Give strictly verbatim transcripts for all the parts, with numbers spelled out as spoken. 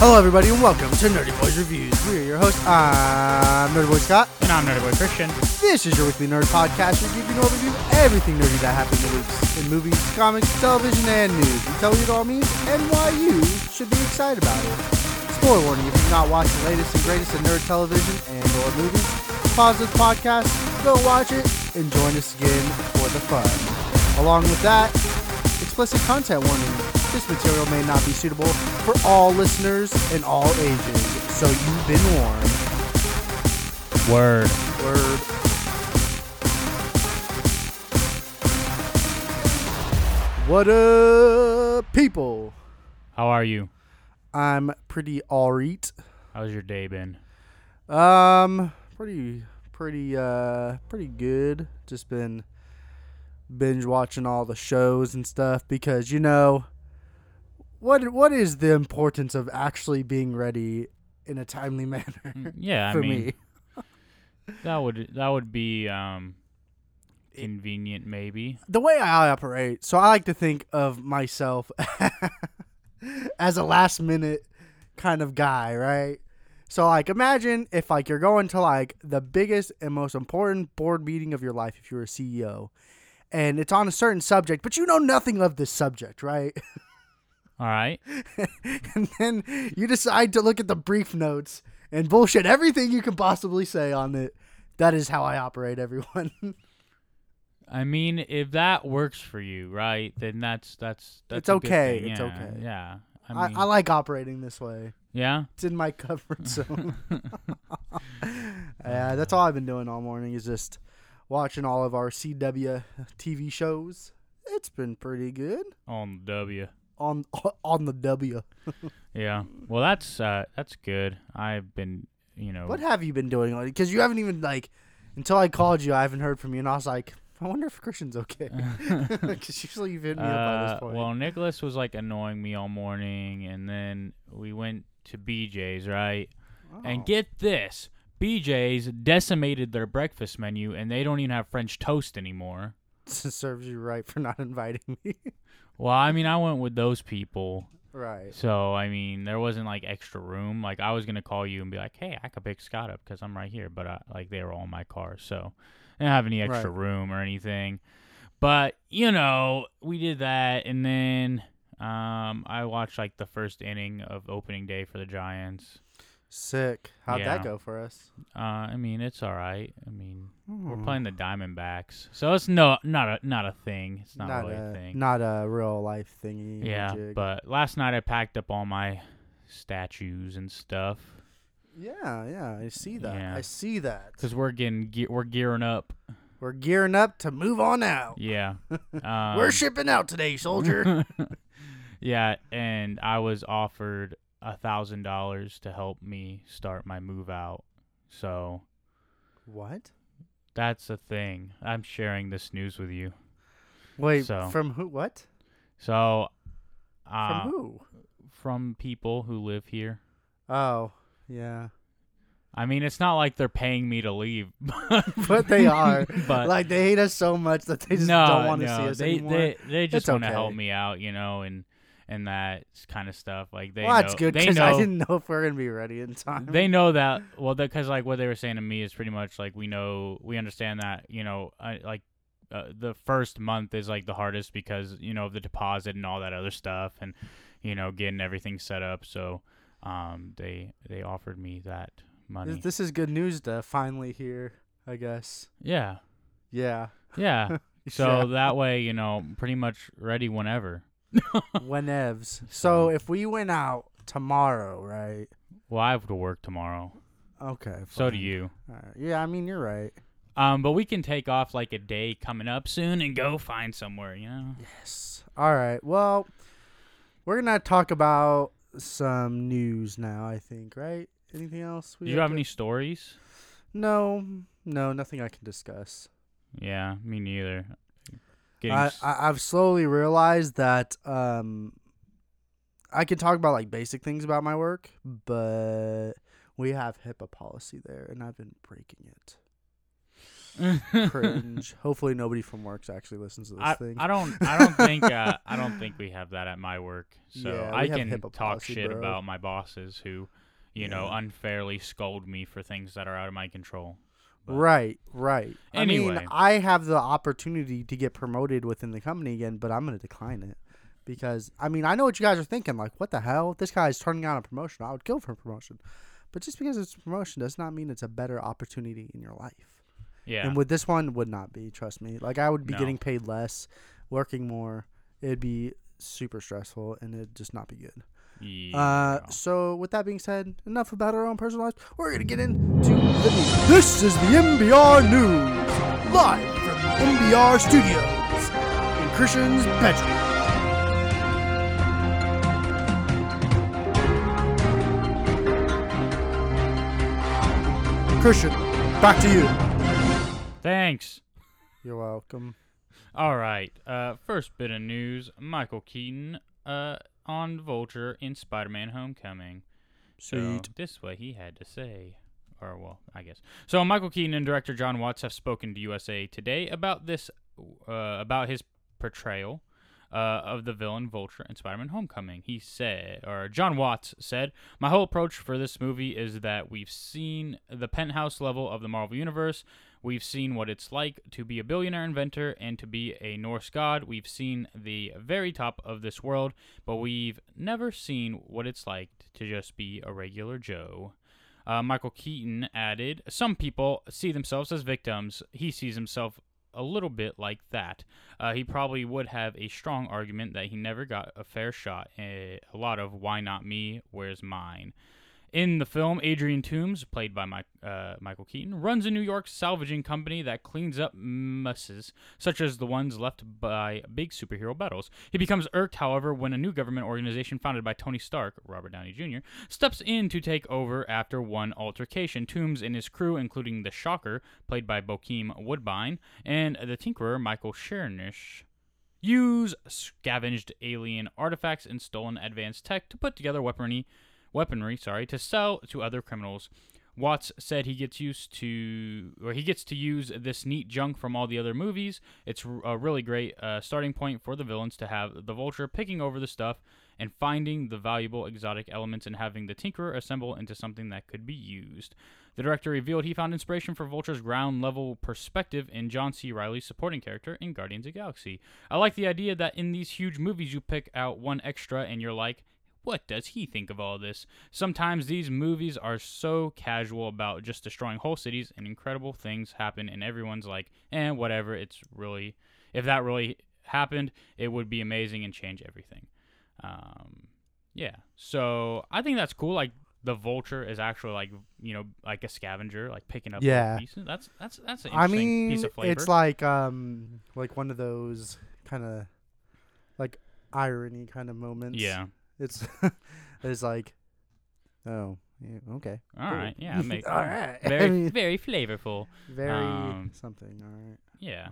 Hello, everybody, and welcome to Nerdy Boys Reviews. We are your hosts. I'm Nerdy Boy Scott. And I'm Nerdy Boy Christian. This is your weekly nerd podcast. We give you an overview of everything nerdy that happened in the weeks in movies, comics, television, and news. We tell you what it all means and why you should be excited about it. Spoiler warning, if you've not watched the latest and greatest in nerd television and or movies, pause this podcast, go watch it, and join us again for the fun. Along with that, explicit content warning. This material may not be suitable for all listeners in all ages, so you've been warned. Word. Word. What up, people? How are you? I'm pretty alright. How's your day been? Um, pretty, pretty, uh, pretty good. Just been binge watching all the shows and stuff because, you know, What what is the importance of actually being ready in a timely manner? Yeah, for I mean, me, that would that would be um convenient, maybe. the way I operate. So I like to think of myself as a last minute kind of guy, right? So like, imagine if like you're going to like the biggest and most important board meeting of your life if you're a C E O, and it's on a certain subject, but you know nothing of this subject, right? All right. And then you decide to look at the brief notes and bullshit everything you can possibly say on it. That is how I operate, everyone. I mean, if that works for you, right? Then that's that's that's It's a good okay, thing. it's Yeah, okay. Yeah. I I, mean, I like operating this way. yeah. It's in my comfort zone. Yeah, that's all I've been doing all morning is just watching all of our C W T V shows. It's been pretty good. On W. On on the W. Yeah. Well, that's uh that's good. I've been, you know. What have you been doing? Because you haven't even, like, until I called you, I haven't heard from you. And I was like, I wonder if Christian's okay. Because usually you've hit me up by this Uh, point. well, Nicholas was like annoying me all morning, and then we went to B J's, right? Oh. And get this, B J's decimated their breakfast menu, and they don't even have French toast anymore. Serves you right for not inviting me. Well, I mean, I went with those people, Right. so I mean, there wasn't like extra room. Like, I was gonna call you and be like, "Hey, I could pick Scott up because I'm right here," but uh, like they were all in my car, so I didn't have any extra Right. room or anything. But you know, we did that, and then um, I watched like the first inning of opening day for the Giants. Sick. How'd Yeah. that go for us? Uh, I mean, it's all right. I mean, we're Hmm. playing the Diamondbacks, so it's no not a not a thing. It's not, Not really a, a thing. not a real life thingy. Yeah, jig. but last night I packed up all my statues and stuff Yeah, yeah, I see that. Yeah. I see that. because we're getting ge- we're gearing up. We're gearing up to move on out. Yeah, um, We're shipping out today, soldier. Yeah, and I was offered a thousand dollars to help me start my move out. So What? that's a thing. I'm sharing this news with you. Wait, So- from who? What? So, uh, From who? from people who live here. Oh, yeah. I mean, it's not like they're paying me to leave, But they are. But Like, they hate us so much that they just no, don't want to no, see us they, anymore. They they just It's want to okay. help me out, you know, and and that kind of stuff. Like they well, that's know, good they because know I didn't know if we are gonna be ready in time. they know that. Well, because like what they were saying to me is pretty much like we know we understand that, you know, I, like uh, the first month is like the hardest because you know of the deposit and all that other stuff, and you know getting everything set up. So um, they they offered me that money. This, this is good news to finally hear, I guess. Yeah, Yeah. yeah. So Yeah. that way, you know, pretty much ready whenever. Whenevs. So if we went out tomorrow, right? Well, I have to work tomorrow. Okay. So do fine. you. All right. Yeah, I mean, you're right. Um, but we can take off like a day coming up soon and go find somewhere, you know? Yes. All right. Well, we're going to talk about some news now, I think, right? Anything else? Do you have any stories? No. No, nothing I can discuss. Yeah, me neither. Getting I, s- I I've slowly realized that um I can talk about like basic things about my work, but we have HIPAA policy there, and I've been breaking it. Cringe. Hopefully nobody from works actually listens to this I, thing. I don't I don't think uh, I don't think we have that at my work. So Yeah, I we have can HIPAA talk policy, shit bro. about my bosses who, you know, Yeah. unfairly scold me for things that are out of my control. But Right, right. I Anyway. mean, I have the opportunity to get promoted within the company again, but I'm going to decline it. Because, I mean, I know what you guys are thinking. Like, what the hell? This guy's turning down a promotion. I would go for a promotion. But just because it's a promotion does not mean it's a better opportunity in your life. Yeah. And with this one, would not be, trust me. Like, I would be No. getting paid less, working more. It'd be super stressful, and it'd just not be good. Yeah. Uh, so, with that being said, enough about our own personal lives. We're going to get into the news. This is the M B R News, live from M B R Studios in Christian's bedroom. Christian, back to you. Thanks. You're welcome. All right. Uh, first bit of news: Michael Keaton uh on Vulture in Spider-Man: Homecoming. So Sweet. this is what he had to say, or well, I guess. So Michael Keaton and director John Watts have spoken to U S A Today about this, uh, about his portrayal uh, of the villain Vulture in Spider-Man: Homecoming. He said, or John Watts said, "My whole approach for this movie is that we've seen the penthouse level of the Marvel Universe. We've seen what it's like to be a billionaire inventor and to be a Norse god. We've seen the very top of this world, but we've never seen what it's like to just be a regular Joe." Uh, Michael Keaton added, "Some people see themselves as victims. He sees himself a little bit like that. Uh, he probably would have a strong argument that he never got a fair shot. A, a lot of 'why not me? Where's mine?' In the film, Adrian Toomes, played by Mike, uh, Michael Keaton, runs a New York salvaging company that cleans up messes, such as the ones left by big superhero battles. He becomes irked, however, when a new government organization founded by Tony Stark, Robert Downey Junior, steps in to take over after one altercation. Toomes and his crew, including the Shocker, played by Bokeem Woodbine, and the Tinkerer, Michael Chernish, use scavenged alien artifacts and stolen advanced tech to put together weaponry weaponry, sorry, to sell to other criminals. Watts said he gets used to, or he gets to use this neat junk from all the other movies. It's a really great uh, starting point for the villains to have the Vulture picking over the stuff and finding the valuable exotic elements and having the Tinkerer assemble into something that could be used. The director revealed he found inspiration for Vulture's ground-level perspective in John C. Reilly's supporting character in Guardians of the Galaxy. I like the idea that in these huge movies you pick out one extra and you're like, what does he think of all this? Sometimes these movies are so casual about just destroying whole cities and incredible things happen and everyone's like, eh, whatever, it's really, if that really happened, it would be amazing and change everything. Um, yeah, so I think that's cool. Like, the Vulture is actually like, you know, like a scavenger, like picking up Yeah. pieces. That's, that's, that's an I interesting mean, piece of flavor. it's like um, like one of those kind of like irony kind of moments. Yeah. It's it's like, oh, yeah, okay. All cool. right. Yeah. Make, All right. Very, I mean, very flavorful. very um, something. All right. Yeah.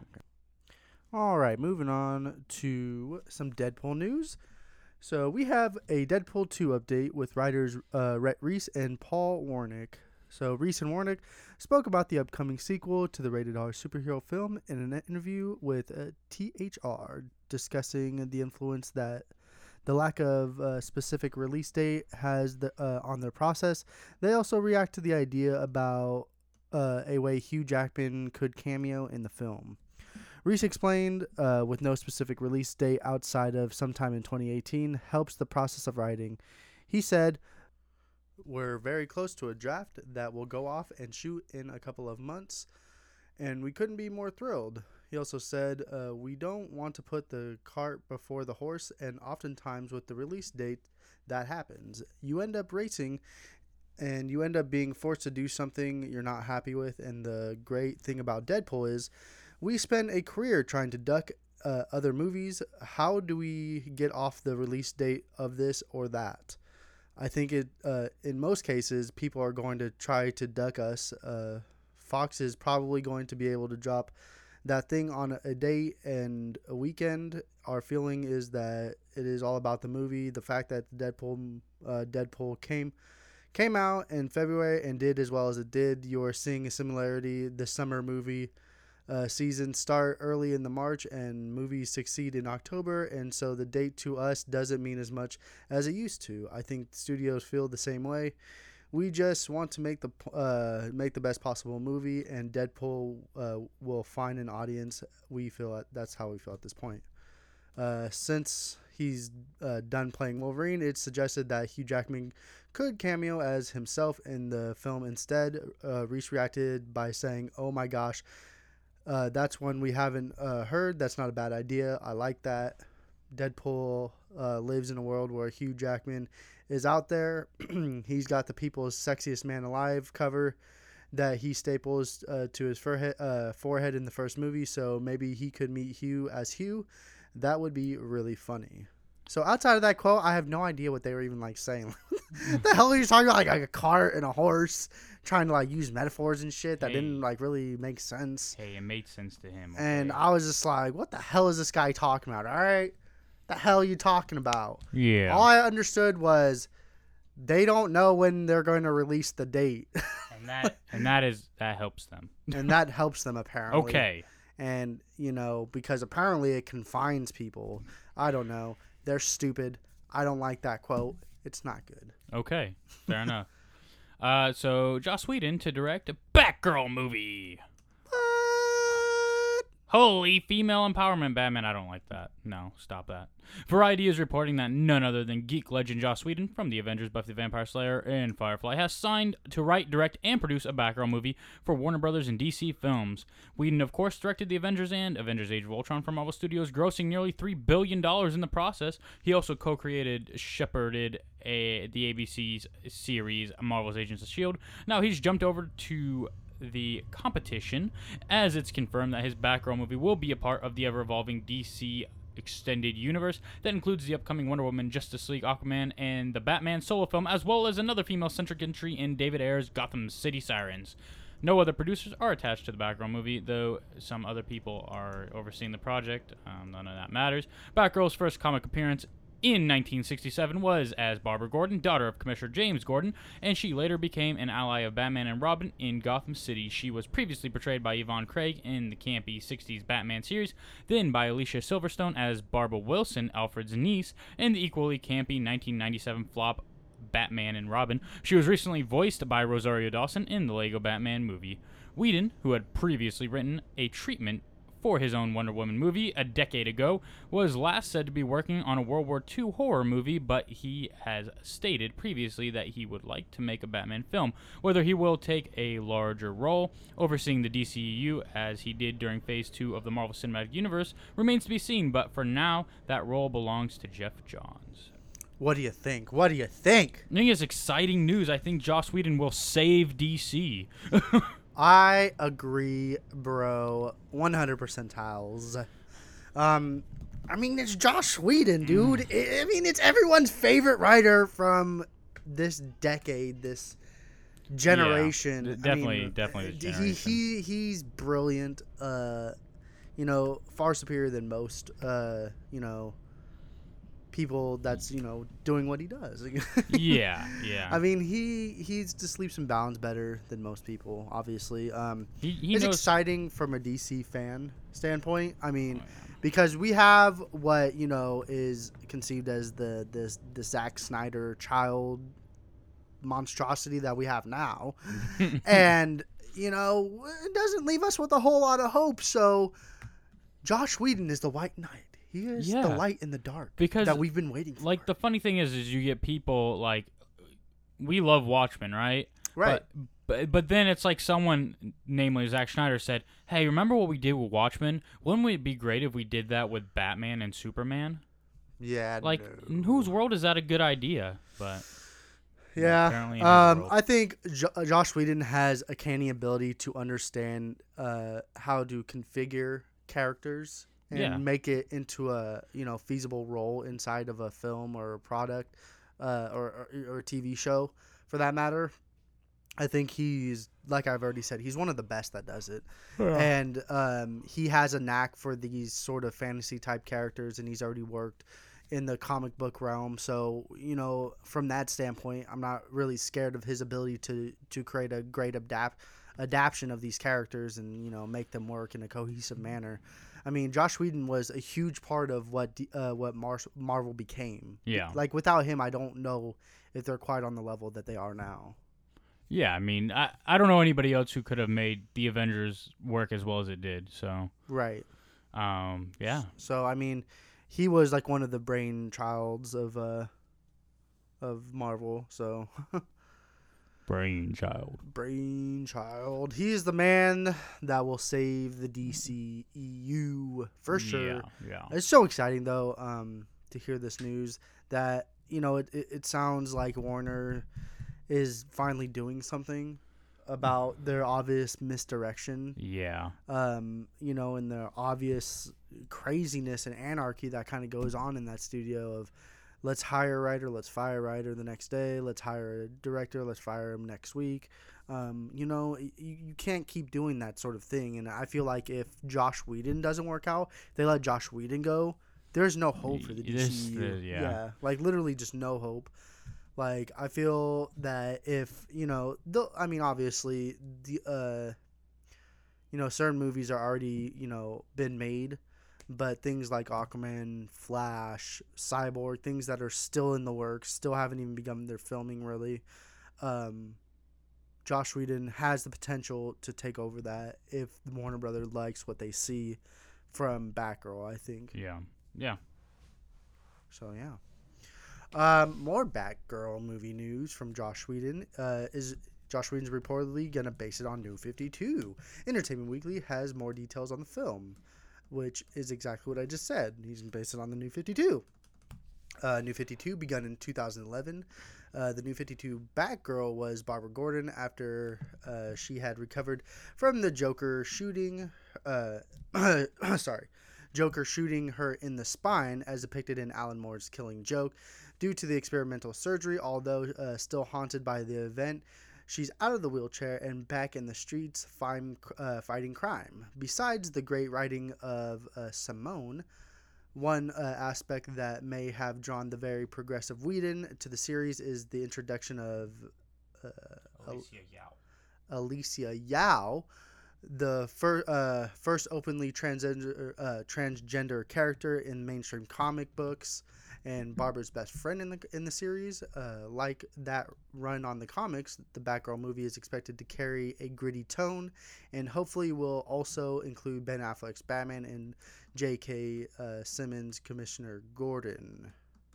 All right. Moving on to some Deadpool news. So we have a Deadpool two update with writers uh, Rhett Reese and Paul Warnick. So Reese and Warnick spoke about the upcoming sequel to the rated R superhero film in an interview with uh, T H R, discussing the influence that the lack of a specific release date has the, uh, on their process. They also react to the idea about uh, a way Hugh Jackman could cameo in the film. Reese explained, uh, with no specific release date outside of sometime in twenty eighteen, helps the process of writing. He said, "We're very close to a draft that will go off and shoot in a couple of months, and we couldn't be more thrilled." He also said, uh, we don't want to put the cart before the horse, and oftentimes with the release date, that happens. You end up racing, and you end up being forced to do something you're not happy with, and the great thing about Deadpool is we spend a career trying to duck uh, other movies. How do we get off the release date of this or that? I think it. Uh, in most cases, people are going to try to duck us. Uh, Fox is probably going to be able to drop that thing on a day and a weekend. Our feeling is that it is all about the movie. The fact that Deadpool uh, Deadpool came came out in February and did as well as it did. You're seeing a similarity. The summer movie uh, seasons start early in the March and movies succeed in October, and so the date to us doesn't mean as much as it used to. I think studios feel the same way. We just want to make the uh, make the best possible movie, and Deadpool uh, will find an audience. We feel at, that's how we feel at this point. Uh, since he's uh, done playing Wolverine, it's suggested that Hugh Jackman could cameo as himself in the film instead. Uh, Reese reacted by saying, "Oh my gosh, uh, that's one we haven't uh, heard. That's not a bad idea. I like that." Deadpool uh, lives in a world where Hugh Jackman is out there. He's got the People's Sexiest Man Alive cover that he staples uh, to his forehead, uh, forehead in the first movie, so maybe he could meet Hugh as Hugh. That would be really funny. So outside of that quote, I have no idea what they were even like saying. What the hell are you talking about? Like, like a cart and a horse, trying to like use metaphors and shit that Hey. didn't like really make sense. Hey, it made sense to him. Okay? And I was just like, what the hell is this guy talking about? All right, the hell are you talking about? yeah. All I understood was they don't know when they're going to release the date, and that and that is that helps them. and that helps them apparently. Okay. And you know, because apparently it confines people. I don't know. They're stupid. I don't like that quote. It's not good. Okay. Fair enough. Uh, so Joss Whedon to direct a Batgirl movie. What? Holy female empowerment, Batman. I don't like that. No, stop that. Variety is reporting that none other than geek legend Joss Whedon from the Avengers, Buffy the Vampire Slayer, and Firefly has signed to write, direct, and produce a Batgirl movie for Warner Brothers and D C Films. Whedon, of course, directed the Avengers and Avengers Age of Ultron for Marvel Studios, grossing nearly three billion dollars in the process. He also co-created, shepherded a, the A B C's series Marvel's Agents of S H I E L D. Now he's jumped over to the competition, as it's confirmed that his Batgirl movie will be a part of the ever-evolving D C extended universe that includes the upcoming Wonder Woman, Justice League, Aquaman, and the Batman solo film, as well as another female-centric entry in David Ayer's Gotham City Sirens. No other producers are attached to the Batgirl movie, though some other people are overseeing the project. Um, none of that matters. Batgirl's first comic appearance in nineteen sixty-seven was as Barbara Gordon, daughter of Commissioner James Gordon, and she later became an ally of Batman and Robin in Gotham City. She was previously portrayed by Yvonne Craig in the campy sixties Batman series, then by Alicia Silverstone as Barbara Wilson, Alfred's niece, in the equally campy nineteen ninety-seven flop Batman and Robin. She was recently voiced by Rosario Dawson in the Lego Batman movie. Whedon, who had previously written a treatment for his own Wonder Woman movie a decade ago, was last said to be working on a World War Two horror movie, but he has stated previously that he would like to make a Batman film. Whether he will take a larger role overseeing the D C E U as he did during Phase two of the Marvel Cinematic Universe remains to be seen, but for now, that role belongs to Jeff Johns. What do you think? What do you think? I think it's exciting news. I think Joss Whedon will save D C. I agree, bro. one hundred percentiles. Um, I mean, it's Joss Whedon, dude. I I mean, it's everyone's favorite writer from this decade, this generation. Yeah, I definitely, mean, definitely this He, generation. he he's brilliant. Uh, you know, far superior than most. Uh, you know, people that's you know doing what he does. yeah, yeah. I mean, he he's just leaps and bounds better than most people. Obviously, um, he, he it's knows. exciting from a D C fan standpoint. I mean, Oh, yeah. because we have what you know is conceived as the the the Zack Snyder child monstrosity that we have now, and you know it doesn't leave us with a whole lot of hope. So, Joss Whedon is the White Knight. He is Yeah. the light in the dark Because, that we've been waiting for. Like, the funny thing is, is you get people like, we love Watchmen, right? right. But, but but then it's like someone, namely Zack Snyder, said, "Hey, remember what we did with Watchmen? Wouldn't it be great if we did that with Batman and Superman?" yeah. Like, no. in whose world is that a good idea? But Yeah, apparently in his um, world. I think jo- Josh Whedon has a canny ability to understand uh, how to configure characters and Yeah. make it into a you know feasible role inside of a film or a product uh, or, or or a T V show for that matter. I think he's like I've already said, he's one of the best that does it, and um, he has a knack for these sort of fantasy type characters, and he's already worked in the comic book realm. So, you know, from that standpoint, I'm not really scared of his ability to, to create a great adapt adaptation of these characters and, you know, make them work in a cohesive manner. I mean, Joss Whedon was a huge part of what uh, what Mar- Marvel became. Yeah. Like, without him, I don't know if they're quite on the level that they are now. Yeah, I mean, I, I don't know anybody else who could have made the Avengers work as well as it did. So, right. Um, yeah. So, I mean, he was like one of the brainchilds of uh of Marvel. So, brainchild. Brainchild. He's the man that will save the D C E U for sure. Yeah, yeah. It's so exciting though, um, to hear this news that, you know, it, it, it sounds like Warner is finally doing something about their obvious misdirection. Yeah. Um, you know, and the obvious craziness and anarchy that kind of goes on in that studio of let's hire a writer, let's fire a writer the next day, let's hire a director, let's fire him next week. Um, you know, you, you can't keep doing that sort of thing. And I feel like if Joss Whedon doesn't work out, they let Joss Whedon go, there's no hope for the D C U. This, uh, yeah. yeah. Like, literally just no hope. Like, I feel that if, you know, I mean, obviously, the uh, you know, certain movies are already, you know, been made, but things like Aquaman, Flash, Cyborg, things that are still in the works, still haven't even begun their filming, really. Um, Joss Whedon has the potential to take over that if Warner Brothers likes what they see from Batgirl, I think. Yeah. Yeah. So, yeah. Um, more Batgirl movie news from Joss Whedon. Uh, is Joss Whedon's reportedly going to base it on New fifty-two. Entertainment Weekly has more details on the film, which is exactly what I just said. He's going to base it on the New fifty-two. Uh, New fifty-two begun in two thousand eleven. Uh, the New fifty-two Batgirl was Barbara Gordon after uh, she had recovered from the Joker shooting. Uh, sorry. Joker shooting her in the spine, as depicted in Alan Moore's Killing Joke. Due to the experimental surgery, although uh, still haunted by the event, she's out of the wheelchair and back in the streets fine, uh, fighting crime. Besides the great writing of uh, Simone, one uh, aspect that may have drawn the very progressive Whedon to the series is the introduction of uh, Alicia Yao. Alicia Yao, the fir- uh, first openly transgender, uh, transgender character in mainstream comic books, and Barbara's best friend in the in the series. Uh, like that run on the comics, the Batgirl movie is expected to carry a gritty tone, and hopefully will also include Ben Affleck's Batman and J K. Uh, Simmons' Commissioner Gordon.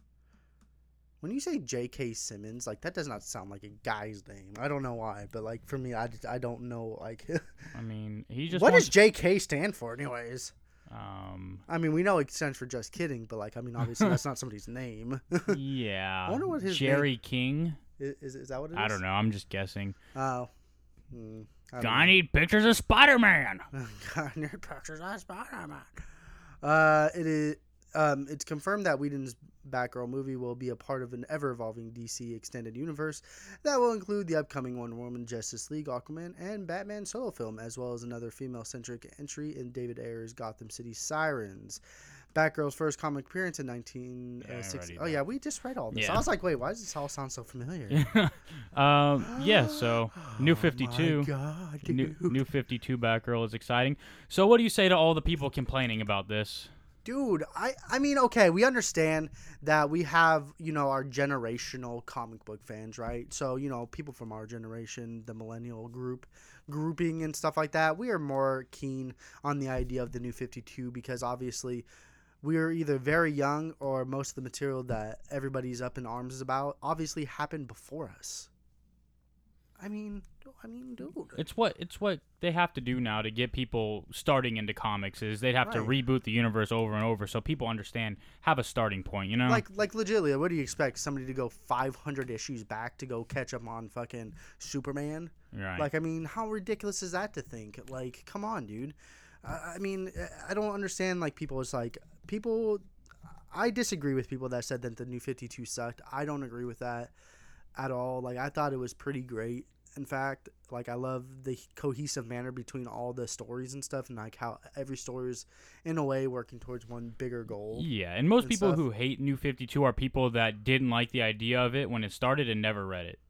When you say J K. Simmons, like, that does not sound like a guy's name. I don't know why, but, like, for me, I, just, I don't know, like... I mean, he just What wants... does J K stand for, anyways? Um... I mean, we know it stands for just kidding, but, like, I mean, obviously, that's not somebody's name. Yeah. I wonder what his Jerry name... King? Is, is is that what it is? I don't know. I'm just guessing. Oh. Hmm, I don't I know. need pictures of Spider-Man. I need pictures of Spider-Man. Uh, it is... Um, it's confirmed that Whedon's Batgirl movie will be a part of an ever-evolving D C extended universe that will include the upcoming Wonder Woman, Justice League, Aquaman, and Batman solo film, as well as another female-centric entry in David Ayer's Gotham City Sirens. Batgirl's first comic appearance in nineteen sixty. Yeah, oh, yeah, we just read all this. Yeah. I was like, wait, why does this all sound so familiar? um, yeah, so New Oh fifty-two. my God, dude. New, New fifty-two Batgirl is exciting. So what do you say to all the people complaining about this? Dude, I, I mean, okay, we understand that we have, you know, our generational comic book fans, right? So, you know, people from our generation, the millennial group, grouping and stuff like that, we are more keen on the idea of the New fifty-two because obviously we're either very young or most of the material that everybody's up in arms about obviously happened before us. I mean, I mean, dude. It's what it's what they have to do now to get people starting into comics. Is they'd have to Right. reboot the universe over and over so people understand, have a starting point. You know, Like, like legitimately, what do you expect? Somebody to go five hundred issues back to go catch up on fucking Superman? right? Like, I mean, how ridiculous is that to think? Like, come on, dude. I I mean, I don't understand, like, people. It's like, people, I disagree with people that said that the New fifty-two sucked. I don't agree with that at all. Like, I thought it was pretty great. In fact, like, I love the cohesive manner between all the stories and stuff, and like how every story is in a way working towards one bigger goal. Yeah, and most and people stuff. who hate New fifty-two are people that didn't like the idea of it when it started and never read it.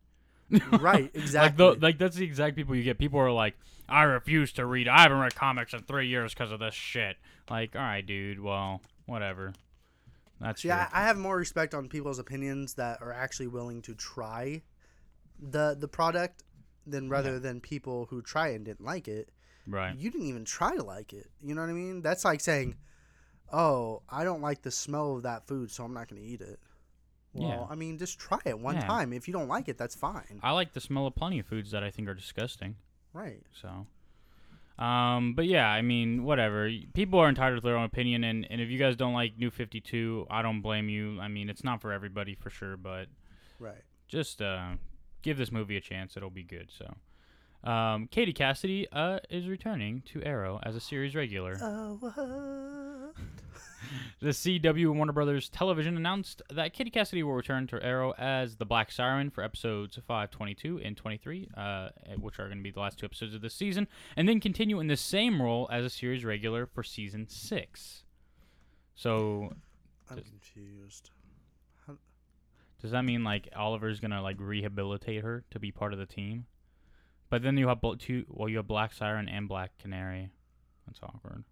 Right, exactly. Like, the, like that's the exact people you get. People are like, I refuse to read. I haven't read comics in three years because of this shit. Like, all right, dude. Well, whatever. That's yeah. your- I have more respect on people's opinions that are actually willing to try the the product than rather Yeah. than people who try and didn't like it. right. You didn't even try to like it. You know what I mean? That's like saying, "Oh, I don't like the smell of that food, so I'm not going to eat it." Well, Yeah. I mean, just try it one Yeah. time. If you don't like it, that's fine. I like the smell of plenty of foods that I think are disgusting. Right. So, um, but yeah, I mean, whatever. People are entitled to their own opinion, and, and if you guys don't like New fifty-two, I don't blame you. I mean, it's not for everybody for sure, but Right. just uh, give this movie a chance. It'll be good. So, um, Katie Cassidy uh, is returning to Arrow as a series regular. Oh, what? The C W and Warner Brothers Television announced that Katie Cassidy will return to Arrow as the Black Siren for episodes five, twenty-two, and twenty-three, uh, which are going to be the last two episodes of this season, and then continue in the same role as a series regular for season six. So, I'm Does- confused. does that mean like Oliver's going to like rehabilitate her to be part of the team? But then you have bl- two. Well, you have Black Siren and Black Canary. That's awkward.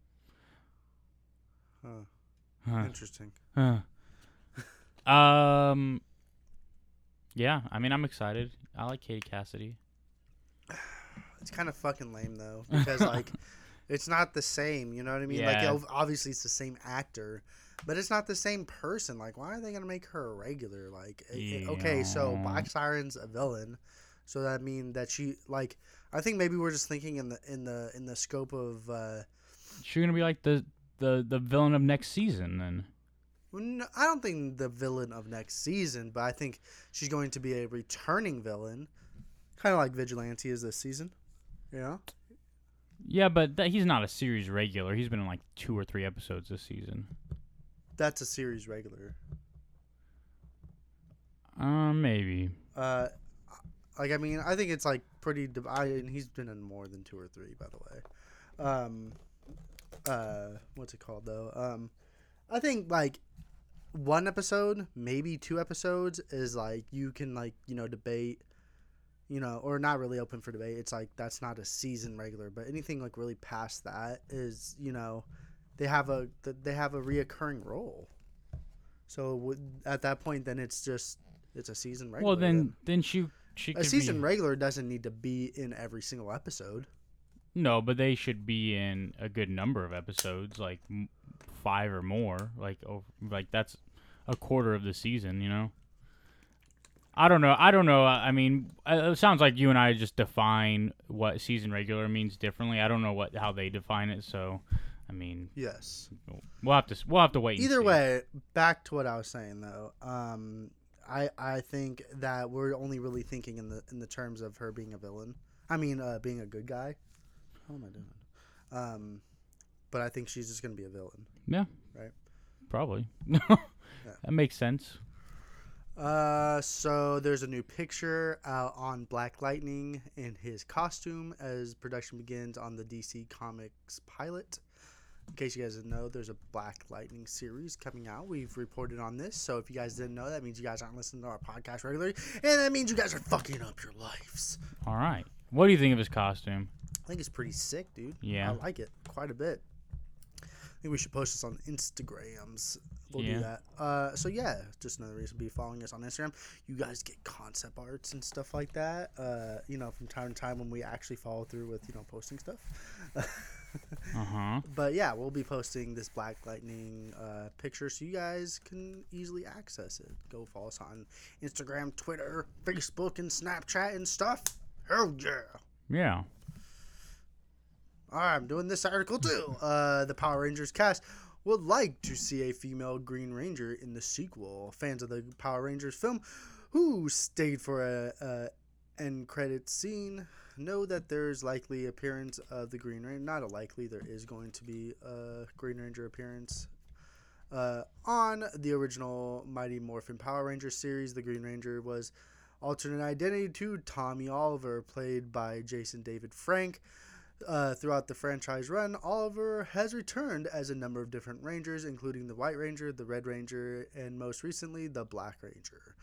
Huh. Huh. Interesting. Huh. um. Yeah, I mean, I'm excited. I like Katie Cassidy. It's kind of fucking lame though, because like, it's not the same. You know what I mean? Like, Yeah. ov- obviously it's the same actor, but it's not the same person. Like, why are they gonna make her a regular? Like, it- it- okay, so Yeah. Black Siren's a villain, so that mean that she like. I think maybe we're just thinking in the in the in the scope of. Uh, She's gonna be like the the the villain of next season then. no, I don't think the villain of next season, but I think she's going to be a returning villain, kind of like Vigilante is this season. You know. Yeah, but that, he's not a series regular. He's been in like two or three episodes this season. That's a series regular. Uh, maybe. Uh, like I mean, I think it's like pretty divided, and he's been in more than two or three, by the way. Um, uh, what's it called though? Um, I think like one episode, maybe two episodes, is like you can like you know debate, you know, or not really open for debate. It's like that's not a season regular, but anything like really past that is you know, they have a they have a reoccurring role. So w- at that point, then it's just it's a season regular. Well, then then she she a could season be, regular doesn't need to be in every single episode. No, but they should be in a good number of episodes, like m- five or more. Like oh, like that's a quarter of the season, you know. I don't know. I don't know. I mean, it sounds like you and I just define what season regular means differently. I don't know what how they define it. So, I mean, Yes. we'll have to we'll have to wait. and Either see. way, back to what I was saying though. Um, I I think that we're only really thinking in the in the terms of her being a villain. I mean, uh, being a good guy. How am I doing? Um, but I think she's just gonna be a villain. Yeah. Right. Probably. That makes sense. Uh, so there's a new picture out on Black Lightning in his costume as production begins on the D C Comics pilot. In case you guys didn't know, there's a Black Lightning series coming out. We've reported on this, so if you guys didn't know, that means you guys aren't listening to our podcast regularly, and that means you guys are fucking up your lives. All right. What do you think of his costume? I think it's pretty sick, dude. Yeah. I like it quite a bit. I think we should post this on Instagrams. We'll Yeah. do that. Uh, so yeah, just another reason to be following us on Instagram. You guys get concept arts and stuff like that. Uh, you know, from time to time when we actually follow through with you know posting stuff. Uh huh. But yeah, we'll be posting this Black Lightning uh, picture so you guys can easily access it. Go follow us on Instagram, Twitter, Facebook, and Snapchat and stuff. Hell yeah. Yeah. All right, I'm doing this article too. Uh, the Power Rangers cast would like to see a female Green Ranger in the sequel. Fans of the Power Rangers film who stayed for a, a end credit scene know that there's likely appearance of the Green Ranger. Not a likely, there is going to be a Green Ranger appearance. Uh, on the original Mighty Morphin Power Rangers series, the Green Ranger was alternate identity to Tommy Oliver, played by Jason David Frank. Uh, throughout the franchise run, Oliver has returned as a number of different Rangers, including the White Ranger, the Red Ranger, and most recently, the Black Ranger.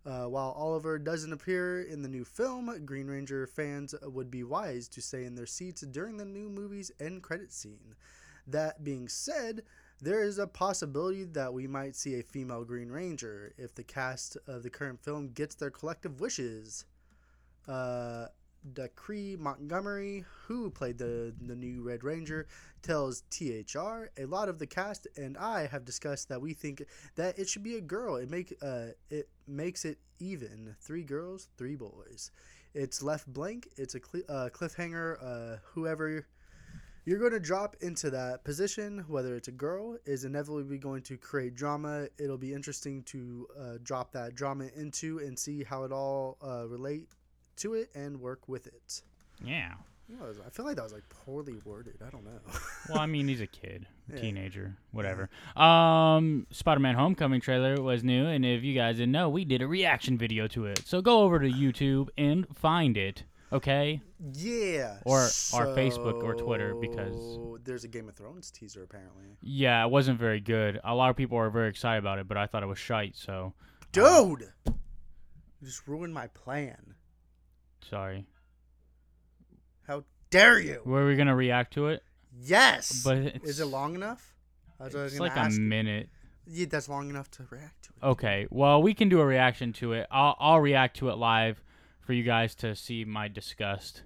Uh, while Oliver doesn't appear in the new film, Green Ranger fans would be wise to stay in their seats during the new movie's end credit scene. That being said, there is a possibility that we might see a female Green Ranger if the cast of the current film gets their collective wishes. Uh, Dacre Montgomery, who played the, the new Red Ranger, tells T H R, "A lot of the cast and I have discussed that we think that it should be a girl. It make uh it makes it even. Three girls, three boys. It's left blank. It's a cl- uh, cliffhanger. Uh, whoever you're going to drop into that position, whether it's a girl, is inevitably going to create drama. It'll be interesting to uh, drop that drama into and see how it all uh, relate to it and work with it." Yeah. I feel like that was like poorly worded. I don't know. Well, I mean, he's a kid, Yeah. teenager, whatever. Um, Spider-Man Homecoming trailer was new, and if you guys didn't know, we did a reaction video to it. So go over to YouTube and find it, okay? Yeah. Or our Facebook or Twitter, because So, there's a Game of Thrones teaser apparently. yeah, it wasn't very good. A lot of people are very excited about it, but I thought it was shite. So, Dude, you just ruined my plan. sorry. How dare you? Were we gonna react to it? Yes. But it's, Is it long enough? That's what I was it's gonna like ask a you. minute. Yeah, that's long enough to react to it. Okay, well, we can do a reaction to it. I'll I'll react to it live for you guys to see my disgust.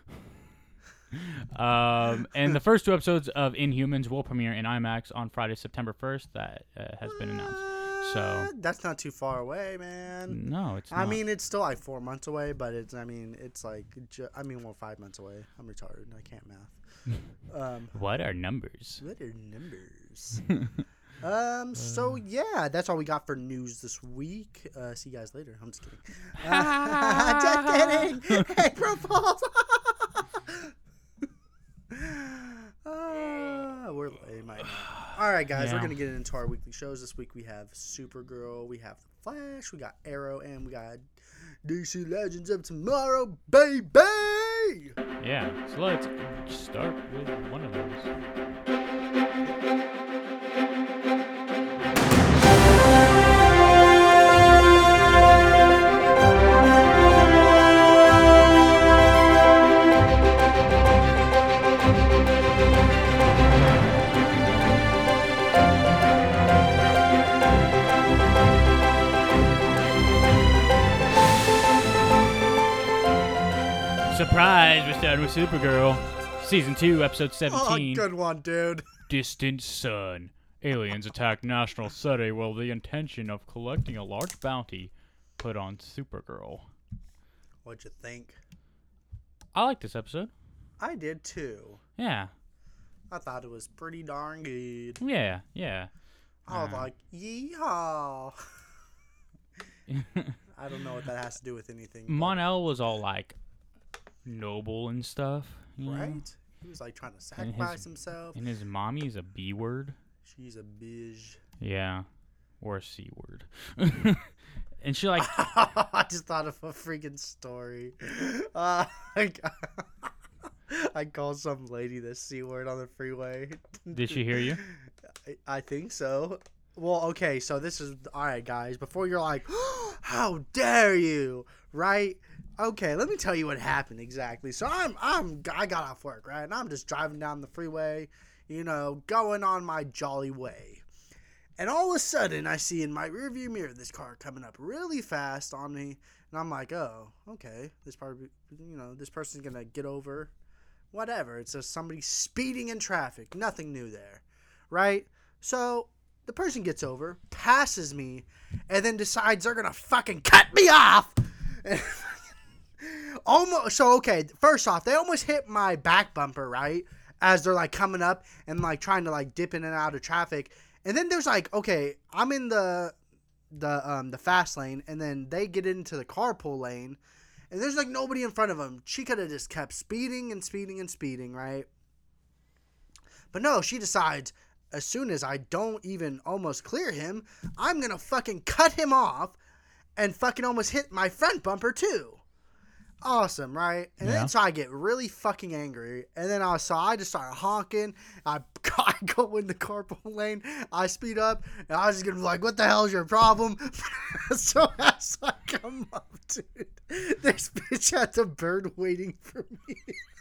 um, and the first two episodes of Inhumans will premiere in IMAX on Friday, September first. That uh, has been announced. So What? That's not too far away, man. no, it's not. I mean, it's still like four months away, but it's. I mean, it's like. Ju- I mean, well, five months away. I'm retarded. I can't math. Um, what are numbers? what are numbers? um. So yeah, that's all we got for news this week. Uh, see you guys later. I'm just kidding. Uh, just kidding. April Fools. uh, we're lame. I know. All right, guys, we're Yeah. gonna get into our weekly shows. This week we have Supergirl, we have The Flash, we got Arrow, and we got D C Legends of Tomorrow, baby. Yeah. So let's start with one of those. Surprise! We're starting with Supergirl, season two, episode Oh, seventeen. good one, dude. Distant Sun. Aliens attack National City with the intention of collecting a large bounty put on Supergirl. What'd you think? I like this episode. I did too. Yeah. I thought it was pretty darn good. Yeah, yeah. I was Uh. like, yeehaw. I don't know what that has to do with anything. but- Mon-El was all like noble and stuff. You know? Right? He was like trying to And his- sacrifice himself. And his mommy's a B word. She's a bitch. Yeah. Or a C word. And she like I just thought of a freaking story. Uh, I, I called some lady the C word on the freeway. did she hear you? I, I think so. Well, okay, so this is all right, guys. Before you're like, how dare you, right? Okay, let me tell you what happened exactly. So I'm I'm I got off work, right? And I'm just driving down the freeway, you know, going on my jolly way. And all of a sudden, I see in my rearview mirror this car coming up really fast on me, and I'm like, oh, okay, this probably, you know, this person's gonna get over, whatever. It's just somebody speeding in traffic. Nothing new there, right? So the person gets over, passes me, and then decides they're gonna fucking cut me off. Almost. So okay, first off, they almost hit my back bumper, right, as they're like coming up and like trying to like dip in and out of traffic. And then there's like, okay, I'm in the the um the fast lane, and then they get into the carpool lane, and there's like nobody in front of them. She could have just kept speeding and speeding and speeding, right? But no, she decides as soon as I don't even almost clear him, I'm gonna fucking cut him off and fucking almost hit my front bumper too. Awesome, right? And Yeah. then so I get really fucking angry, and then I so I just started honking. I, I go in the carpool lane. I speed up, and I was just gonna be like, "What the hell is your problem?" So as I come up, dude, this bitch had the bird waiting for me.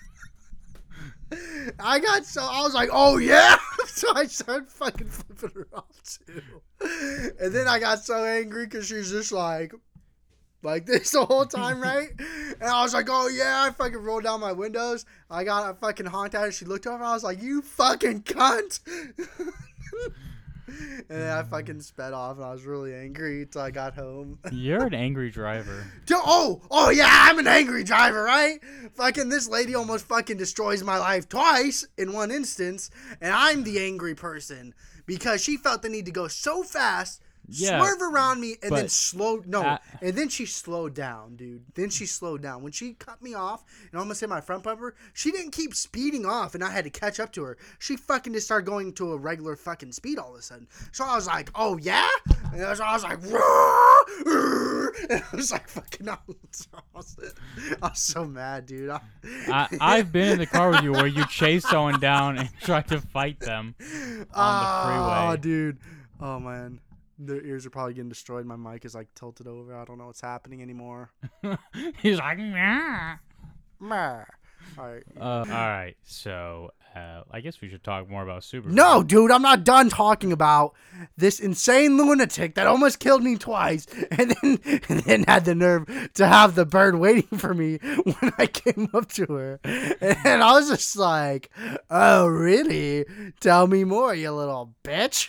I got so I was like, "Oh yeah!" So I started fucking flipping her off too, and then I got so angry because she's just like. Like this the whole time, right? And I was like, oh yeah, I fucking rolled down my windows. I got I fucking honked at her. She looked over. I was like, you fucking cunt. And then I fucking sped off, and I was really angry until I got home. You're an angry driver. Dude, oh, oh yeah, I'm an angry driver, right? Fucking this lady almost fucking destroys my life twice in one instance, and I'm the angry person because she felt the need to go so fast. Yeah, swerve around me and then but slow no at- and then she slowed down, dude. Then she slowed down when she cut me off and almost hit my front bumper. She didn't keep speeding off and I had to catch up to her. She fucking just started going to a regular fucking speed all of a sudden. So I was like, oh yeah, and I was, I was like, and I was like fucking I was, I was so mad, dude. I, I, I've been in the car with you where you chase someone down and try to fight them on the freeway. Oh, dude. Oh man. Their ears are probably getting destroyed. My mic is like tilted over. I don't know what's happening anymore. He's like, nah. All right. Uh, all right. So, uh, I guess we should talk more about Super. No, dude, I'm not done talking about this insane lunatic that almost killed me twice, and then and then had the nerve to have the bird waiting for me when I came up to her, and I was just like, "Oh, really? Tell me more, you little bitch."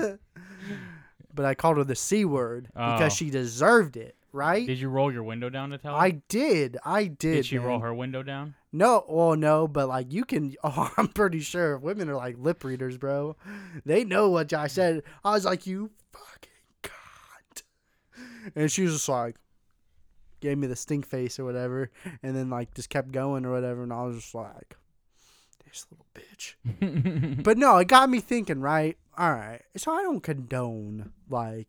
But I called her the C word because Oh. she deserved it, right? Did you roll your window down to tell her? I did. I did. Did she man. roll her window down? No, well, no, but like you can. Oh, I'm pretty sure women are like lip readers, bro. They know what I said. I was like, "You fucking cunt," and she was just like, gave me the stink face or whatever, and then like just kept going or whatever, and I was just like, "This little bitch." But no, it got me thinking. Right? All right. So I don't condone like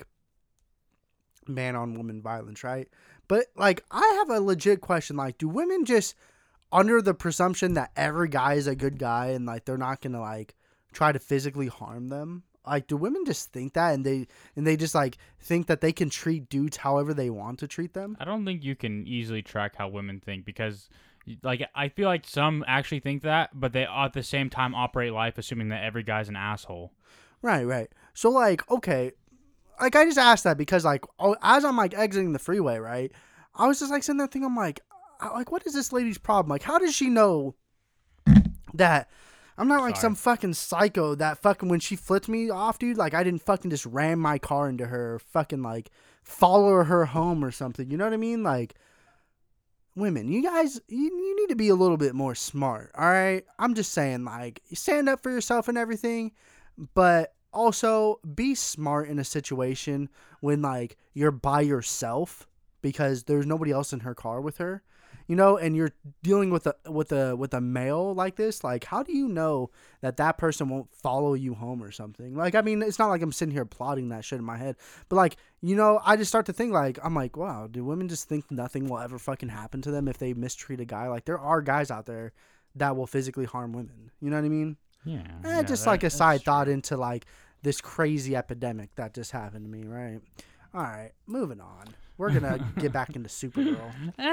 man on woman violence, right? But like I have a legit question. Like, do women just under the presumption that every guy is a good guy and like they're not gonna like try to physically harm them? Like, do women just think that and they and they just like think that they can treat dudes however they want to treat them? I don't think you can easily track how women think because, like, I feel like some actually think that, but they at the same time operate life assuming that every guy's an asshole. Right, right. So like, okay, like I just asked that because like oh, as I'm like exiting the freeway, right, I was just like sitting there thinking, I'm like, like what is this lady's problem? Like, how does she know that I'm not like Sorry. some fucking psycho that fucking when she flipped me off, dude, like I didn't fucking just ram my car into her, or fucking like follow her home or something. You know what I mean? Like, women, you guys, you, you need to be a little bit more smart. All right, I'm just saying, like, stand up for yourself and everything, but also be smart in a situation when like you're by yourself because there's nobody else in her car with her, you know, and you're dealing with a with a with a male like this. Like, how do you know that that person won't follow you home or something? Like, I mean, it's not like I'm sitting here plotting that shit in my head, but like, you know, I just start to think like, I'm like, wow, do women just think nothing will ever fucking happen to them if they mistreat a guy? Like, there are guys out there that will physically harm women. You know what I mean? Yeah. Eh, yeah, just that- like a that's side thought true. into like this crazy epidemic that just happened to me, right? All right, moving on. We're gonna get back into Supergirl.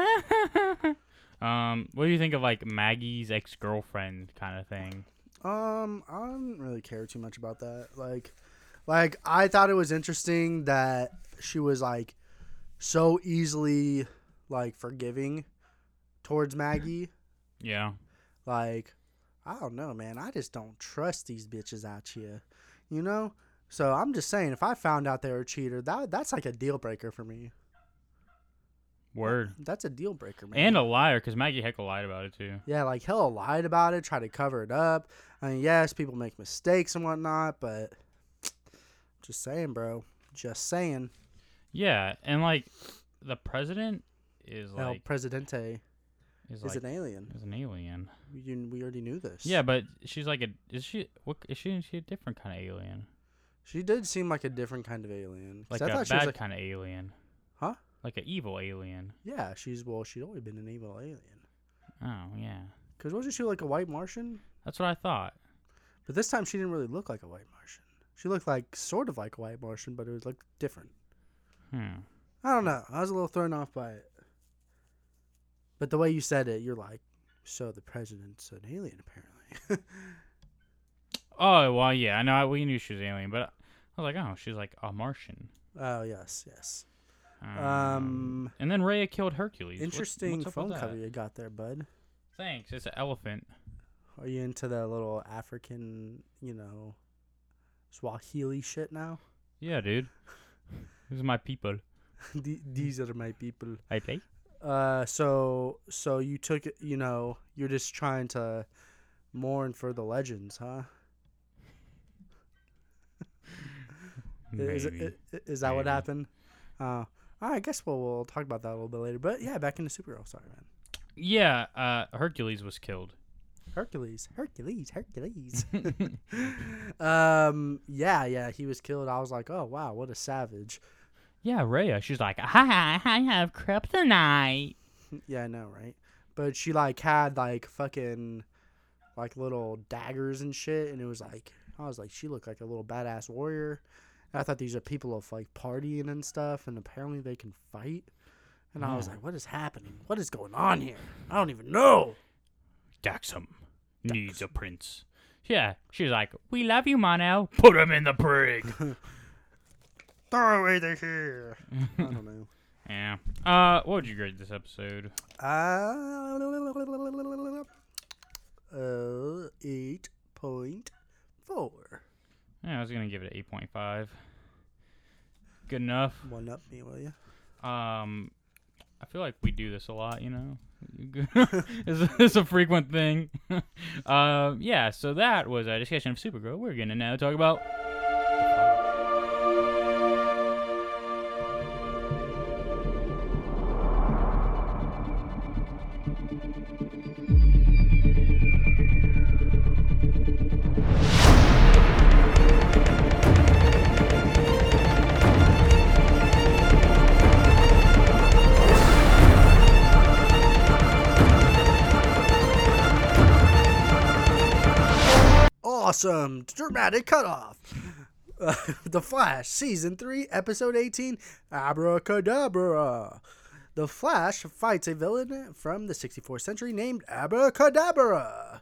um, what do you think of like Maggie's ex-girlfriend kind of thing? Um, I don't really care too much about that. Like, like I thought it was interesting that she was like so easily like forgiving towards Maggie. Yeah. Like, I don't know, man. I just don't trust these bitches out here, you know? So I'm just saying, if I found out they were a cheater, that that's like a deal breaker for me. Word. That's a deal breaker, man. And a liar, because Maggie Heckle lied about it too. Yeah, like hell lied about it, tried to cover it up. I mean, yes, people make mistakes and whatnot, but just saying, bro. Just saying. Yeah, and like the president is El like Presidente is is like an alien. is an alien. We, we already knew this. Yeah, but she's like a is she what is she? Is she a different kind of alien? She did seem like a different kind of alien. 'Cause Like I a thought she was bad like, kind of alien. huh? Like an evil alien. Yeah, she's well. She'd always been an evil alien. Oh yeah. Cause wasn't she like a white Martian? That's what I thought. But this time she didn't really look like a white Martian. She looked like sort of like a white Martian, but it was like different. Hmm. I don't know. I was a little thrown off by it. But the way you said it, you're like, so the president's an alien apparently. Oh well, yeah. I know we knew she was alien, but I was like, oh, she's like a Martian. Oh yes, yes. Um, Um, and then Rhea killed Hercules. What- Interesting what's up phone with cover that? you got there, bud. Thanks. It's an elephant. Are you into the little African, you know, Swahili shit now? Yeah, dude. These are my people. The- These are my people. I play. Uh, so so you took it. You know, you're just trying to mourn for the legends, huh? Is, Maybe. it, i- is that what Maybe. happened? Uh, I guess we'll we'll talk about that a little bit later. But yeah, back into Supergirl. Sorry, man. Yeah. Uh, Hercules was killed. Hercules, Hercules, Hercules. um, yeah, yeah, he was killed. I was like, oh wow, what a savage. Yeah, Rhea. She's like, hi, I have kryptonite. Yeah, I know, right? But she like had like fucking like little daggers and shit, and it was like I was like, she looked like a little badass warrior. And I thought these are people of like partying and stuff, and apparently they can fight. And I was Yeah. like, what is happening? What is going on here? I don't even know. Daxum needs a prince. Yeah, she's like, we love you, Mono. Put him in the brig. Throw away the hair. I don't know. Yeah. Uh, what would you grade this episode? Uh, uh, eight point four. Yeah, I was gonna give it an eight point five. Good enough. One up me, will you? Um, I feel like we do this a lot, you know. it's, it's a frequent thing. um, yeah. So that was a discussion of Supergirl. We're gonna now talk about. Awesome dramatic cutoff. Uh, The Flash, season three, episode eighteen, Abracadabra. The Flash fights a villain from the sixty-fourth century named Abracadabra,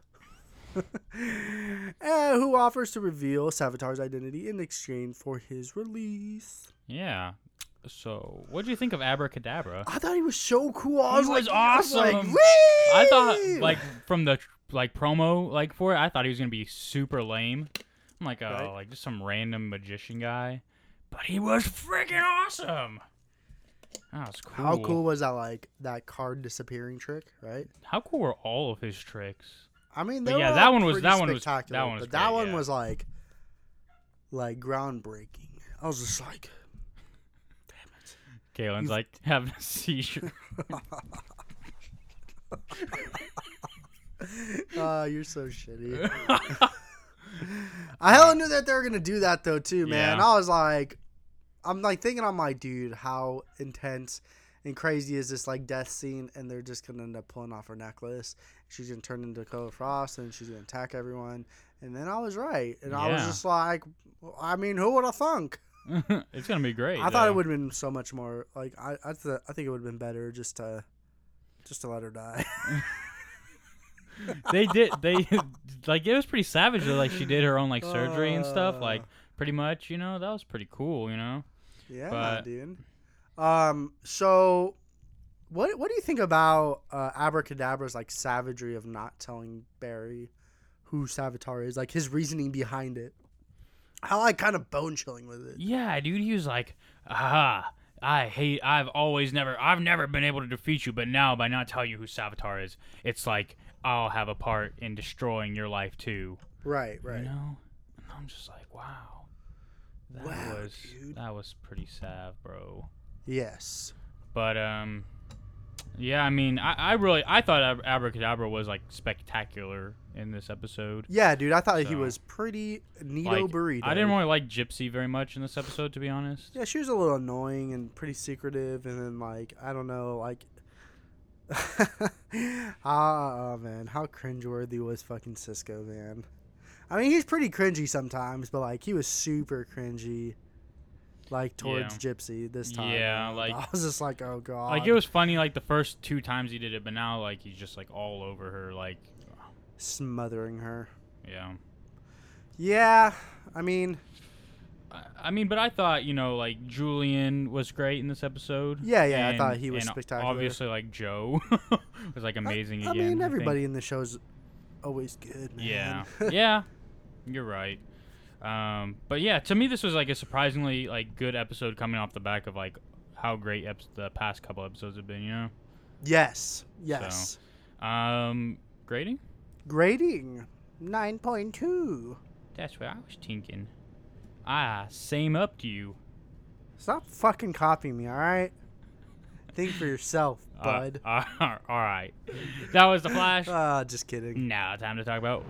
uh, who offers to reveal Savitar's identity in exchange for his release. Yeah. So, what do you think of Abracadabra? I thought he was so cool. I He was, was like, I was like, awesome. "Whee!" I thought, like, from the like promo, like for it, I thought he was gonna be super lame. I'm like, oh, Right. like just some random magician guy, but he was freaking awesome. That was cool. How cool was that? Like that card disappearing trick, right? How cool were all of his tricks? I mean, But they yeah, were that all one was- pretty that one was- spectacular, that one was but that great, one yeah. was like, like groundbreaking. I was just like, Kalen's You've- like having a seizure. oh, you're so shitty. I hella knew that they were gonna do that though too, man. Yeah. I was like, I'm like thinking, I'm like, dude, how intense and crazy is this like death scene? And they're just gonna end up pulling off her necklace. She's gonna turn into Killer Frost, and she's gonna attack everyone. And then I was right, and I was Yeah. just like, I mean, who would have thunk? It's gonna be great. I thought though. it would have been so much more. Like I, I, th- I think it would have been better just to, just to let her die. They did. They like it was pretty savage. Though. Like she did her own like surgery and stuff. Like Uh. pretty much, you know, that was pretty cool. You know. Yeah, But- dude. Um. So, what what do you think about uh, Abracadabra's like savagery of not telling Barry who Savitar is? Like his reasoning behind it. How like kind of bone chilling with it. Yeah, dude. He was like, aha. I hate. I've always never. I've never been able to defeat you, but now by not telling you who Savitar is, it's like I'll have a part in destroying your life too. Right. Right. You know. And I'm just like, wow. That Wow, was dude. that was pretty sav, bro. Yes. But um, yeah. I mean, I, I really I thought Ab- Abracadabra was like spectacular. in this episode. Yeah, dude, I thought So, he was pretty neato Like, burrito. I didn't really like Gypsy very much in this episode, to be honest. Yeah, she was a little annoying and pretty secretive, and then like I don't know, like, ah, oh, man, how cringeworthy was fucking Cisco, man? I mean, he's pretty cringy sometimes, but like he was super cringy, like towards Yeah. Gypsy this time. Yeah, man. like- I was just like, oh god, Like, it was funny, like, the first two times he did it, but now, like, he's just, like, all over her, like, smothering her. yeah. Yeah, I mean, I, I mean, but I thought, you know, like, Julian was great in this episode. Yeah, yeah, I and- thought he was and spectacular. Obviously, like, Joe was, like, amazing I, again. I mean, think. everybody in the show's always good, man. Yeah. yeah. You're right. Um, but yeah, to me, this was like a surprisingly like good episode coming off the back of like how great eps- the past couple episodes have been. You know. Yes. Yes. Um, grading. Grading nine point two. That's what I was thinking. Ah, same up to you. Stop fucking copying me, all right? Think for yourself, bud. Uh, uh, all right. That was the Flash. Ah, just kidding. Now, time to talk about.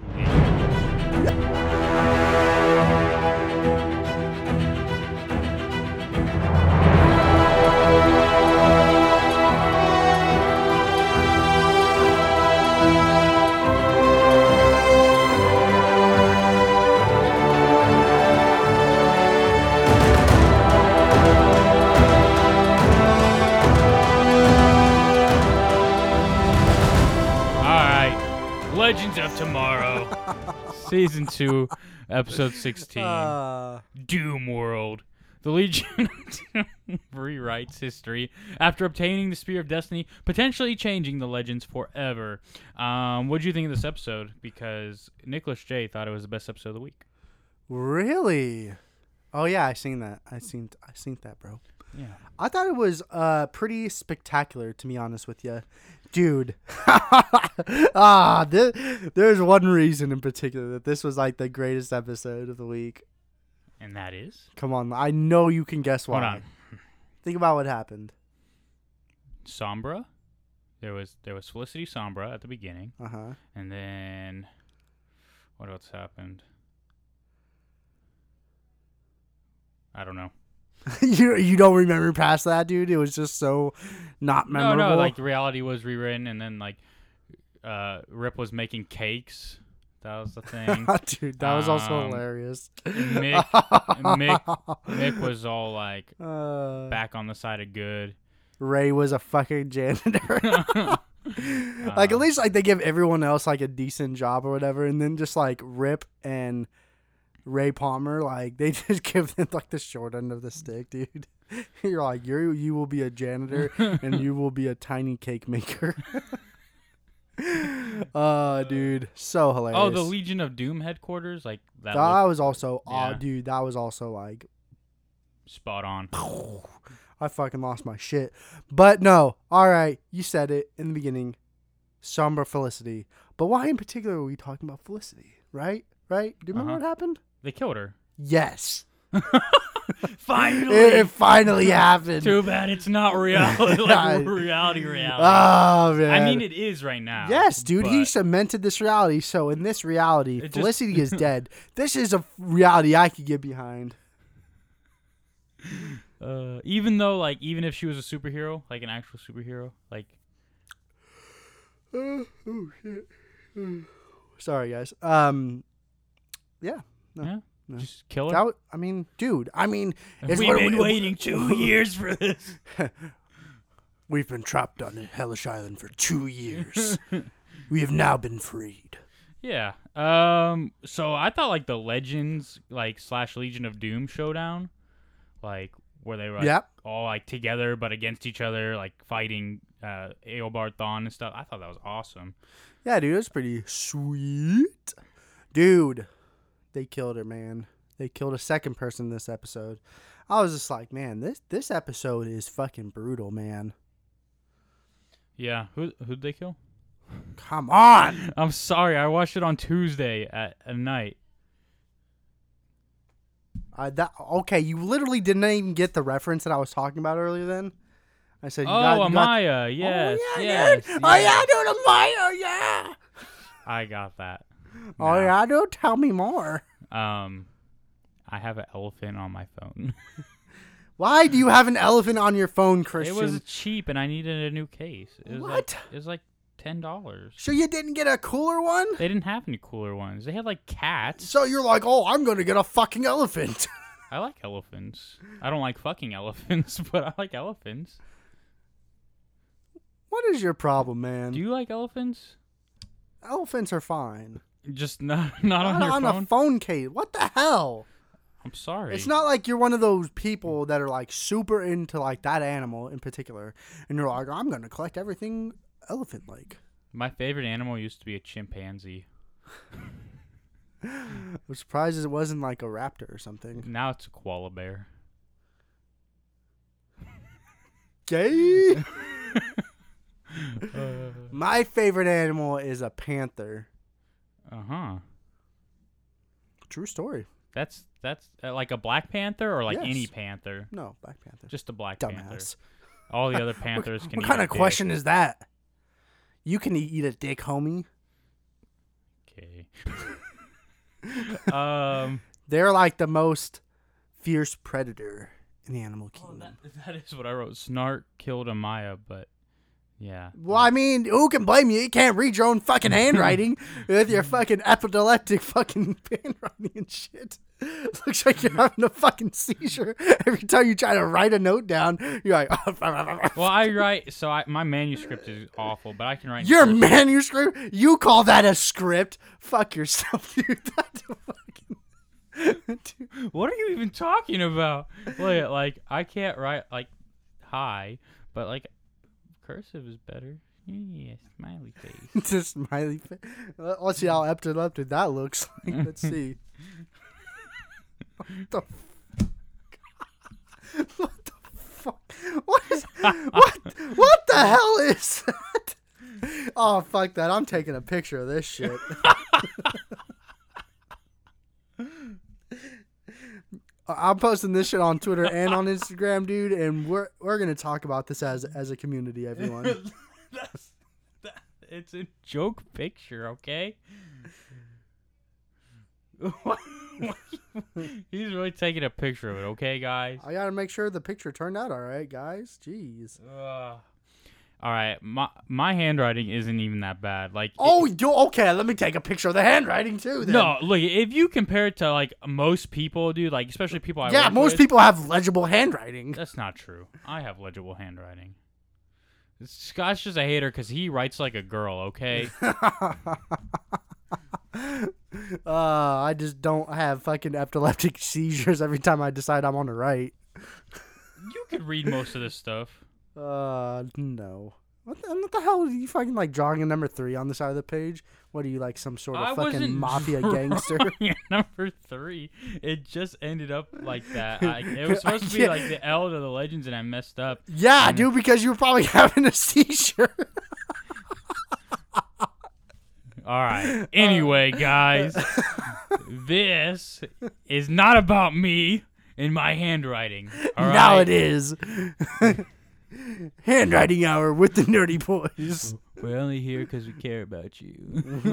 Legends of Tomorrow, Season two, Episode sixteen, Uh, Doom World. The Legion of Doom rewrites history after obtaining the Spear of Destiny, potentially changing the legends forever. Um, what did you think of this episode? Because Nicholas J thought it was the best episode of the week. really? Oh yeah, I seen that. I seen. I seen that, bro. Yeah. I thought it was uh pretty spectacular, to be honest with you, dude. ah, there, there's one reason in particular that this was like the greatest episode of the week. And that is? Come on, I know you can guess why. Hold on. Think about what happened. Sombra. There was there was Felicity Sombra at the beginning, Uh huh. and then what else happened? I don't know. you you don't remember past that, dude? It was just so not memorable. No, no, like reality was rewritten, and then like uh, Rip was making cakes. That was the thing. dude, that was also Um, hilarious. Mick, Mick, Mick was all like uh, back on the side of good. Ray was a fucking janitor. like Uh, at least like they give everyone else like a decent job or whatever, and then just like Rip and Ray Palmer, like they just give them like the short end of the stick, dude. You're like you you will be a janitor and you will be a tiny cake maker. uh dude, so hilarious. Oh, the Legion of Doom headquarters, like that. that looked was also oh Yeah. dude, that was also like spot on. I fucking lost my shit. But no, all right, you said it in the beginning. Sombra Felicity. But why in particular are we talking about Felicity? Right? Right? Do you remember Uh-huh. what happened? They killed her. Yes. Finally. It, it finally happened. Too bad it's not reality. Like reality, reality. Oh man. I mean, it is right now. Yes, dude. He but- cemented this reality. So in this reality, It just- Felicity is dead. This is a reality I could get behind. Uh, even though, like, even if she was a superhero, like an actual superhero, like, Uh, oh shit. Sorry, guys. Um, yeah. No, yeah, no. just kill her. That w- I mean, dude. I mean, it's We've what been we- waiting two years for this. We've been trapped on a hellish island for two years. We have now been freed. Yeah. Um. So I thought like the Legends, like slash Legion of Doom showdown, like where they were like, Yep. all like together but against each other, like fighting uh Eobard Thawne and stuff. I thought that was awesome. Yeah, dude, it was pretty sweet. Dude, they killed her, man. They killed a second person this episode. I was just like, man, this this episode is fucking brutal, man. Yeah. Who who'd they kill? Come on. I'm sorry. I watched it on Tuesday at, at night. Uh, that okay? You literally didn't even get the reference that I was talking about earlier. Then I said, you Oh, got, you got- Amaya. Yes. oh yeah, yes, dude. Oh yeah, yes. dude, Amaya. Yeah. I got that. Oh, No. yeah, do tell me more. Um, I have an elephant on my phone. Why do you have an elephant on your phone, Christian? It was cheap, and I needed a new case. It was What? Like, it was like ten dollars. So you didn't get a cooler one? They didn't have any cooler ones. They had like cats. So you're like, oh, I'm going to get a fucking elephant. I like elephants. I don't like fucking elephants, but I like elephants. What is your problem, man? Do you like elephants? Elephants are fine. Just not not on Not your on phone. a phone case. What the hell? I'm sorry. It's not like you're one of those people that are like super into like that animal in particular, and you're like, I'm gonna collect everything elephant-like. My favorite animal used to be a chimpanzee. I'm surprised it wasn't like a raptor or something. Now it's a koala bear. Gay. uh My favorite animal is a panther. huh. True story. That's that's uh, like a black panther or like Yes. any panther. No, Black Panther. Just a black panther. Dumbass. All the other panthers what can. what eat kind a of dick. question is that? You can eat, eat a dick, homie. Okay. um. They're like the most fierce predator in the animal Oh, kingdom. that, that is what I wrote. Snart killed a Maya, but yeah. Well, I mean, who can blame you? You can't read your own fucking handwriting with your fucking epileptic fucking handwriting and shit. Looks like you're having a fucking seizure every time you try to write a note down. You're like, Well, I write. So I, my manuscript is awful, but I can write. in your cursive. manuscript? You call that a script? Fuck yourself, dude. That's a fucking... What are you even talking about? Like, like I can't write like hi, but like cursive is better. Yeah, smiley face. It's a smiley face. Let's see how epileptic that looks like. Let's see. What the fuck? What the fuck? What is what what the hell is that? Oh fuck that. I'm taking a picture of this shit. I'm posting this shit on Twitter and on Instagram, dude, and we're we're gonna talk about this as as a community, everyone. That's, that, it's a joke picture, okay? He's really taking a picture of it, okay, guys? I gotta make sure the picture turned out all right, guys. Jeez. Uh, all right, my my handwriting isn't even that bad. Like, Oh, do okay. Let me take a picture of the handwriting too. Then. no, look, if you compare it to like most people, dude, like especially people I Yeah, work most with, people have legible handwriting. That's not true. I have legible handwriting. Scott's just a hater because he writes like a girl, okay? uh, I just don't have fucking epileptic seizures every time I decide I'm on the right. You could read most of this stuff. Uh, no. What the, what the hell are you fucking like drawing a number three on the side of the page? What are you like some sort of I fucking wasn't mafia drawing gangster? at number three. It just ended up like that. I, it was supposed to be like the L to the Legends, and I messed up. Yeah, And- dude, because you were probably having a seizure. All right. Anyway, guys, this is not about me and my handwriting. All right? Now it is. Handwriting hour with the nerdy boys. We're only here because we care about you.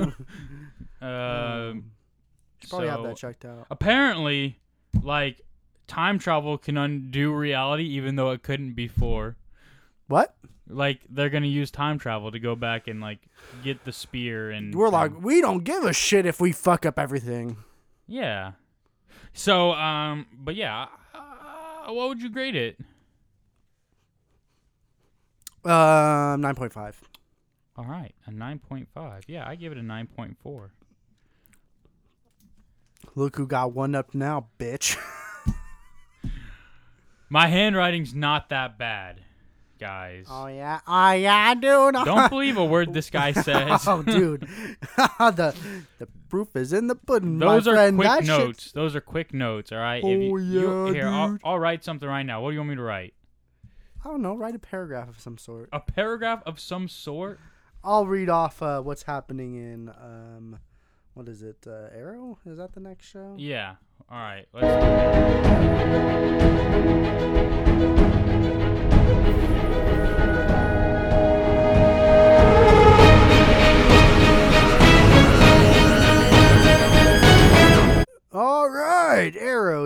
um, Should probably have so that checked out. apparently, like, time travel can undo reality, even though it couldn't before. What? Like, they're gonna use time travel to go back and like get the spear and. We're like, and- we don't give a shit if we fuck up everything. yeah. So, um, but yeah, uh, what would you grade it? Um, nine point five. All right, a nine point five. Yeah, I give it a nine point four. Look who got one up now, bitch. My handwriting's not that bad, guys. Oh yeah, oh yeah, dude. Don't believe a word this guy says. Oh, dude, the the proof is in the pudding. Those my are friend. quick That shit- notes. Those are quick notes. All right. Oh, you, you- yeah, here, I'll, dude. I'll write something right now. What do you want me to write? I don't know. Write a paragraph of some sort. A paragraph of some sort. I'll read off uh, what's happening in um, what is it? Uh, Arrow? Is that the next show? Yeah. All right. Let's.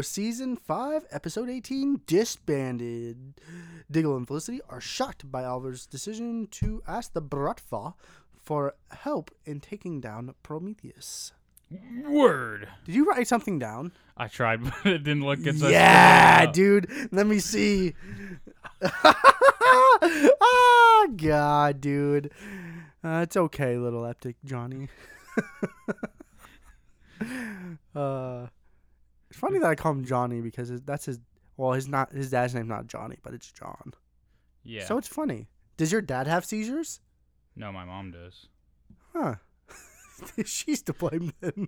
Season five, Episode eighteen, disbanded. Diggle and Felicity are shocked by Oliver's decision to ask the Bratva for help in taking down Prometheus. Word. Did you write something down? I tried, but it didn't look good. So Yeah, dude. Let me see. Oh, God, dude. Uh, it's okay, little Eptic Johnny. uh, it's funny that I call him Johnny because his, that's his. Well, his not his dad's name's not Johnny, but it's John. Yeah. So it's funny. Does your dad have seizures? No, my mom does. Huh. She's to blame then.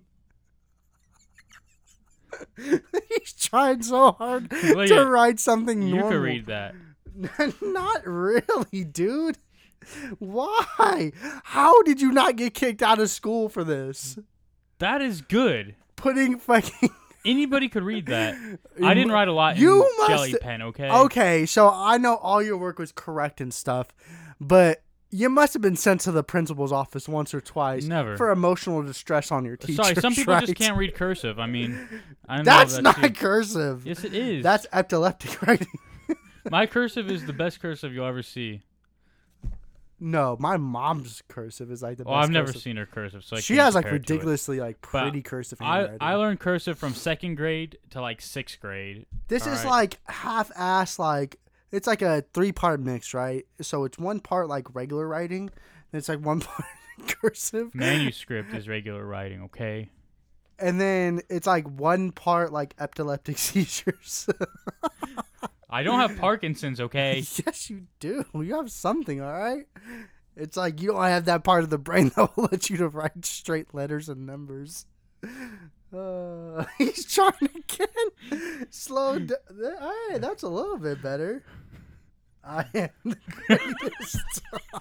He's trying so hard Look to at- write something You normal. could read that. Not really, dude. Why? How did you not get kicked out of school for this? That is good. Putting fucking... Anybody could read that. I didn't write a lot You in must- Jelly Pen, okay? Okay, so I know all your work was correct and stuff, but you must have been sent to the principal's office once or twice. Never. For emotional distress on your teachers. Sorry, some people right? just can't read cursive. I mean, I don't That's know if not that's you. cursive. Yes, it is. That's epileptic writing. My cursive is the best cursive you'll ever see. No, my mom's cursive is like the Well, best I've never cursive. seen her cursive, so I She can't has like compare it to it. ridiculously like But pretty cursive I, handwriting. I learned cursive from second grade to like sixth grade. This All is right. like half-ass, like it's like a three-part mix, right? So it's one part like regular writing, and it's like one part cursive, Manuscript is regular writing, okay? and then it's like one part like epileptic seizures. I don't have Parkinson's, okay? Yes, you do. You have something, all right? It's like you don't have that part of the brain that will let you to write straight letters and numbers. Uh, he's trying again. Slow down. Hey, that's a little bit better. I am the greatest.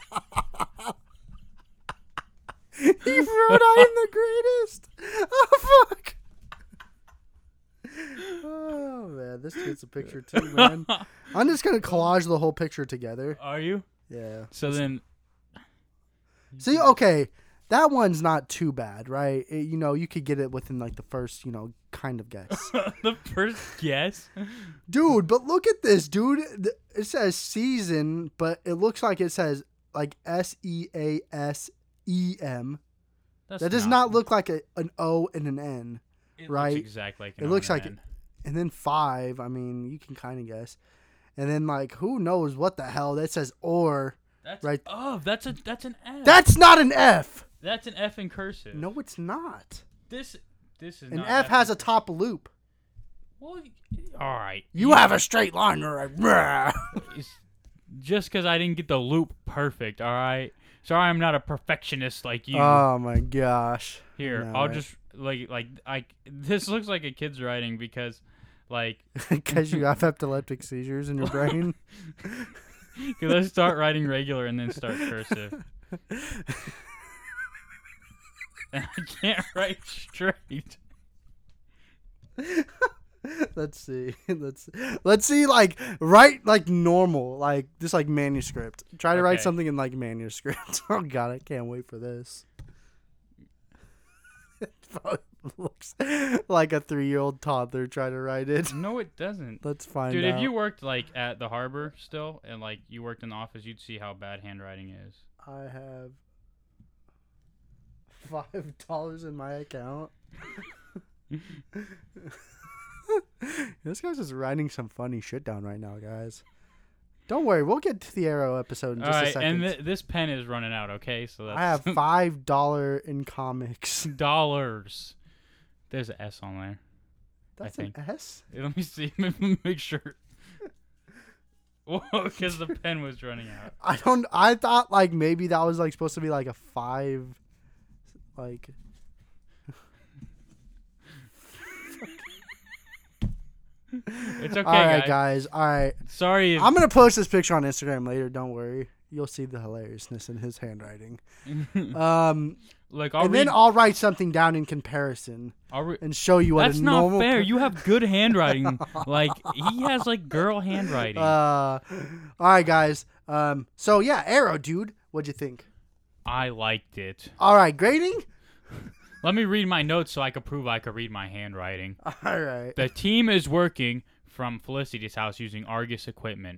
He wrote, I am the greatest. Oh, fuck. Oh, man. This gets a picture, too, man. I'm just going to collage the whole picture together. Are you? Yeah. So then, See, okay, that one's not too bad, right? It- you know, you could get it within like the first, you know, kind of guess. the first guess? Dude, but look at this, dude. Th- It says season, but it looks like it says like S E A S E M. That's That does not look like a, an O and an N. it right? Looks exactly like It an looks O like and an And then five, I mean, you can kind of guess. And then like, who knows what the hell? That says or. That's right. Oh, that's a that's an F. That's not an F. That's an F in cursive. No, it's not. This this is An not F has a top loop. Well, all right. You have a straight line, or a It's just because I didn't get the loop perfect. All right. Sorry, I'm not a perfectionist like you. Oh my gosh. Here, no, I'll right. just like like I. This looks like a kid's writing because, like, Because you have epileptic seizures in your brain. because I start writing regular and then start cursive. And I can't write straight. Let's see. Let's let's see. Like write like normal, like just like manuscript. Try to write Okay. something in like manuscript. Oh god, I can't wait for this. It probably looks like a three-year-old toddler trying to write it. No, it doesn't. Let's find Dude, out. if you worked like at the harbor still, and like you worked in the office, you'd see how bad handwriting is. I have five dollars in my account. This guy's just writing some funny shit down right now, guys. Don't worry, we'll get to the Arrow episode in All just a right, second. and th- this pen is running out. Okay, so that's I have five dollar in comics. dollars. There's an S on there. That's think. an S. Let me see. Let me make sure. Whoa, because the pen was running out. I don't. I thought like maybe that was like supposed to be like a five, like. It's okay, All right, guys. guys. All right. Sorry. If, I'm gonna post this picture on Instagram later. Don't worry. You'll see the hilariousness in his handwriting. Um, Look, I'll and read. then I'll write something down in comparison I'll re- and show you what That's a not normal. fair. per- You have good handwriting. Like he has like girl handwriting. Uh, all right, guys. Um, so yeah, Arrow, dude. What'd you think? I liked it. All right, grading. Let me read my notes so I can prove I could read my handwriting. All right. The team is working from Felicity's house using Argus equipment.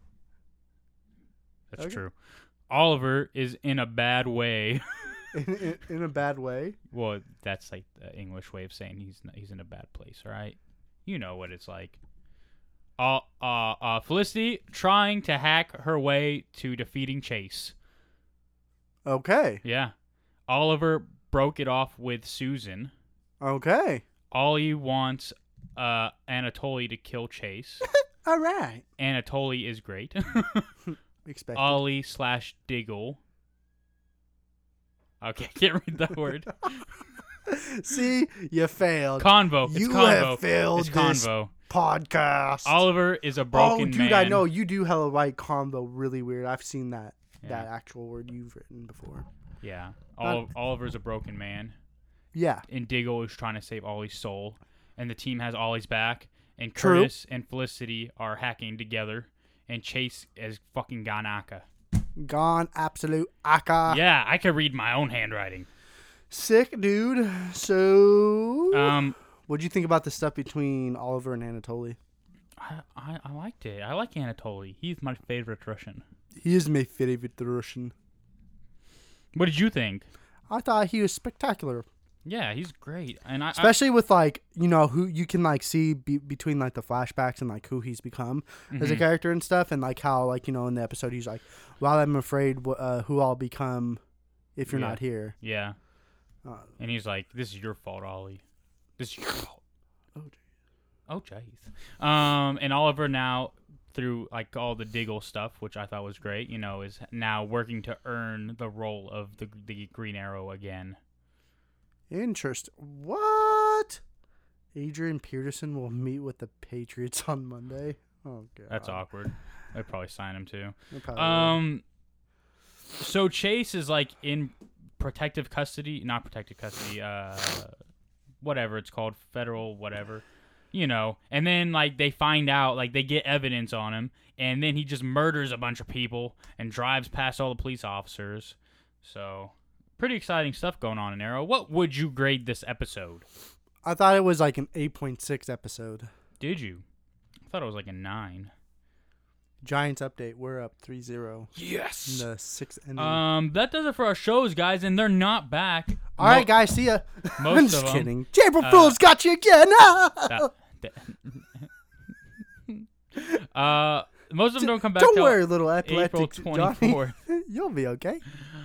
That's Okay. true. Oliver is in a bad way. in, in, in a bad way. Well, that's like the English way of saying he's not, he's in a bad place, right? You know what it's like. Uh, uh, uh, Felicity trying to hack her way to defeating Chase. Okay. Yeah. Oliver broke it off with Susan. Okay. Ollie wants uh, Anatoly to kill Chase. All right. Anatoly is great. Expected. Ollie slash Diggle. Okay, I can't read that word. See, you failed. Convo. It's You convo. have failed It's this convo. podcast. Oliver is a oh, broken dude, man. I know you do hella right. Combo, really weird. I've seen that Yeah. that actual word you've written before. Yeah. Ol- Oliver's a broken man. Yeah. And Diggle is trying to save Ollie's soul. And the team has Ollie's back. And True. Curtis and Felicity are hacking together. And Chase is fucking Ganaka. Gone absolute aka. Yeah, I could read my own handwriting. Sick, dude. So, Um, what'd you think about the stuff between Oliver and Anatoly? I, I, I liked it. I like Anatoly. He's my favorite Russian. He is my favorite Russian. What did you think? I thought he was spectacular. Yeah, he's great. And I, Especially with, like, you know, who you can, like, see be- between, like, the flashbacks and, like, who he's become I, as a Mhm. character and stuff. And, like, how, like, you know, in the episode, he's like, well, I'm afraid uh, who I'll become if you're Yeah. not here. Yeah. Uh, And he's like, this is your fault, Ollie. This is your fault. oh, geez. Oh, jeez. Um, and Oliver now, through like all the Diggle stuff, which I thought was great, you know, is now working to earn the role of the the Green Arrow again. Interesting. What? Adrian Peterson will meet with the Patriots on Monday. Oh, God. That's awkward. They'd probably sign him too. They probably will. Um, so Chase is like in protective custody, not protective custody, uh, whatever it's called, federal, whatever, you know. And then like they find out, like they get evidence on him, and then he just murders a bunch of people and drives past all the police officers. So pretty exciting stuff going on in Arrow. What would you grade this episode? I thought it was like an eight point six episode. Did you? I thought it was like a nine. Giants update. We're up three zero. Yes. In the sixth inning. Um, that does it for our shows, guys, and they're not back. All right, guys. See ya. Most I'm of just them. kidding. April uh, Fool's got you again. That, that- uh, most of them don't come back Don't till worry, little April epileptic Johnny. twenty-fourth. You'll be okay.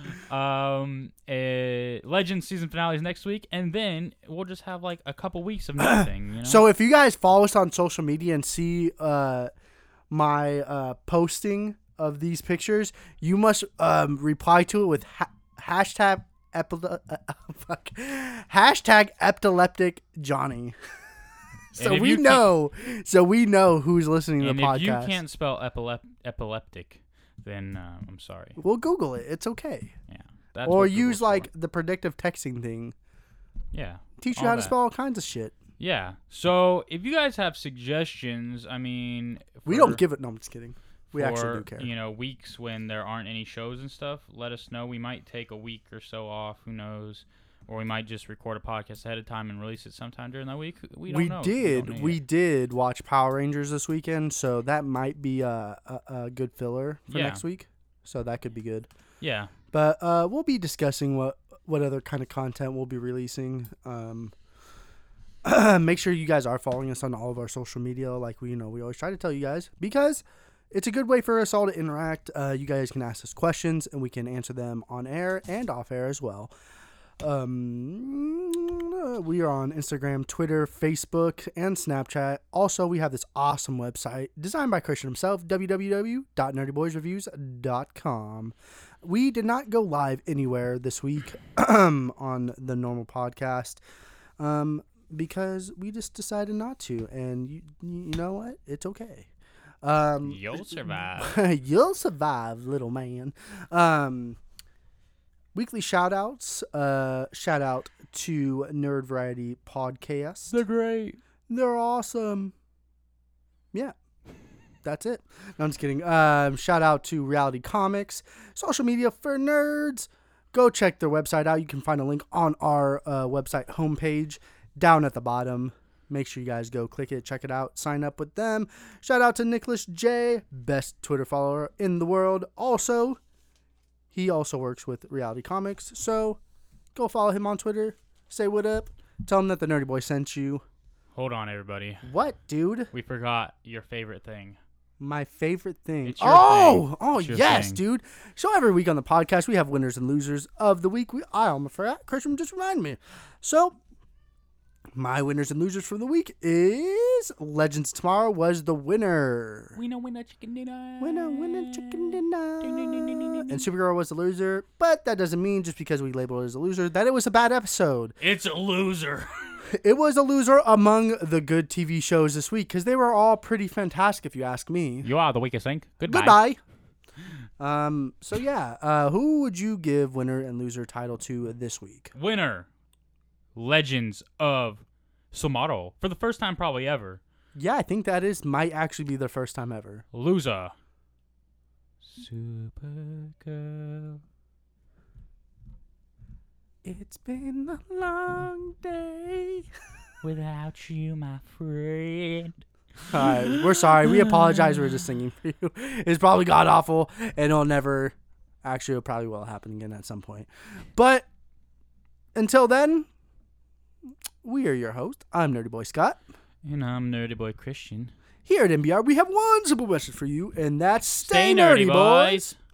um, uh, Legends season finale is next week, and then we'll just have like a couple weeks of nothing. You know? So if you guys follow us on social media and see uh, my uh, posting of these pictures, you must um, reply to it with ha- hashtag epile- uh, fuck, hashtag epileptic Johnny. so if we you can't- know, so we know who's listening to and the if podcast. you can't spell epilep- epileptic, then uh, I'm sorry. We'll Google it. It's okay. Yeah, that's or what use Google's like for. the predictive texting thing. yeah. Teach you all how to that. spell all kinds of shit. Yeah. So if you guys have suggestions, I mean, We for- don't give it. No, I'm just kidding. We actually for, do care. You know, weeks when there aren't any shows and stuff, let us know. We might take a week or so off. Who knows? Or we might just record a podcast ahead of time and release it sometime during that week. We don't we know. did. don't know We, yet. did watch Power Rangers this weekend, so that might be a, a, a good filler for Yeah. next week. So that could be good. Yeah. But uh, we'll be discussing what what other kind of content we'll be releasing. Um, make sure you guys are following us on all of our social media, like we you know we always try to tell you guys, because it's a good way for us all to interact. Uh, you guys can ask us questions, and we can answer them on air and off air as well. Um, we are on Instagram, Twitter, Facebook, and Snapchat. Also, we have this awesome website designed by Christian himself, w w w dot nerdy boys reviews dot com. We did not go live anywhere this week on the normal podcast um, because we just decided not to. And you, you know what? It's okay. Um, You'll survive. You'll survive, little man. Um, weekly shout outs. Uh, shout out to Nerd Variety Podcast. They're great. They're awesome. Yeah. That's it. No, I'm just kidding. Um, shout out to Reality Comics, social media for nerds, go check their website out. You can find a link on our uh, website homepage down at the bottom. Make sure you guys go click it, check it out, sign up with them. Shout out to Nicholas J, best Twitter follower in the world. Also, he also works with Reality Comics, so go follow him on Twitter. Say what up. Tell him that the Nerdy Boy sent you. Hold on, everybody. What, dude? We forgot your favorite thing. My favorite thing. It's your oh, thing. oh It's your yes, thing. dude. So every week on the podcast, we have winners and losers of the week. We I almost forgot. Christian just reminded me. So my winners and losers from the week is Legends Tomorrow was the winner. We know winner chicken dinner. Winner, winner, chicken dinner. Ding, ding, ding, ding, ding, ding. And Supergirl was the loser, but that doesn't mean just because we label it as a loser that it was a bad episode. It's a loser. It was a loser among the good T V shows this week because they were all pretty fantastic, if you ask me. You are the weakest link. Goodbye. Goodbye. Um. So yeah, uh, who would you give winner and loser title to this week? Winner. Legends of Tomorrow. For the first time probably ever. Yeah, I think that is might actually be the first time ever. Loser. Supergirl. It's been a long day without you, my friend. All right, we're sorry. We apologize. We're just singing for you. It's probably god awful, and it'll never. Actually, it probably will happen again at some point. But until then, we are your host. I'm Nerdy Boy Scott. And I'm Nerdy Boy Christian. Here at N B R, we have one simple message for you, and that's stay, Stay nerdy, nerdy, boys. boys.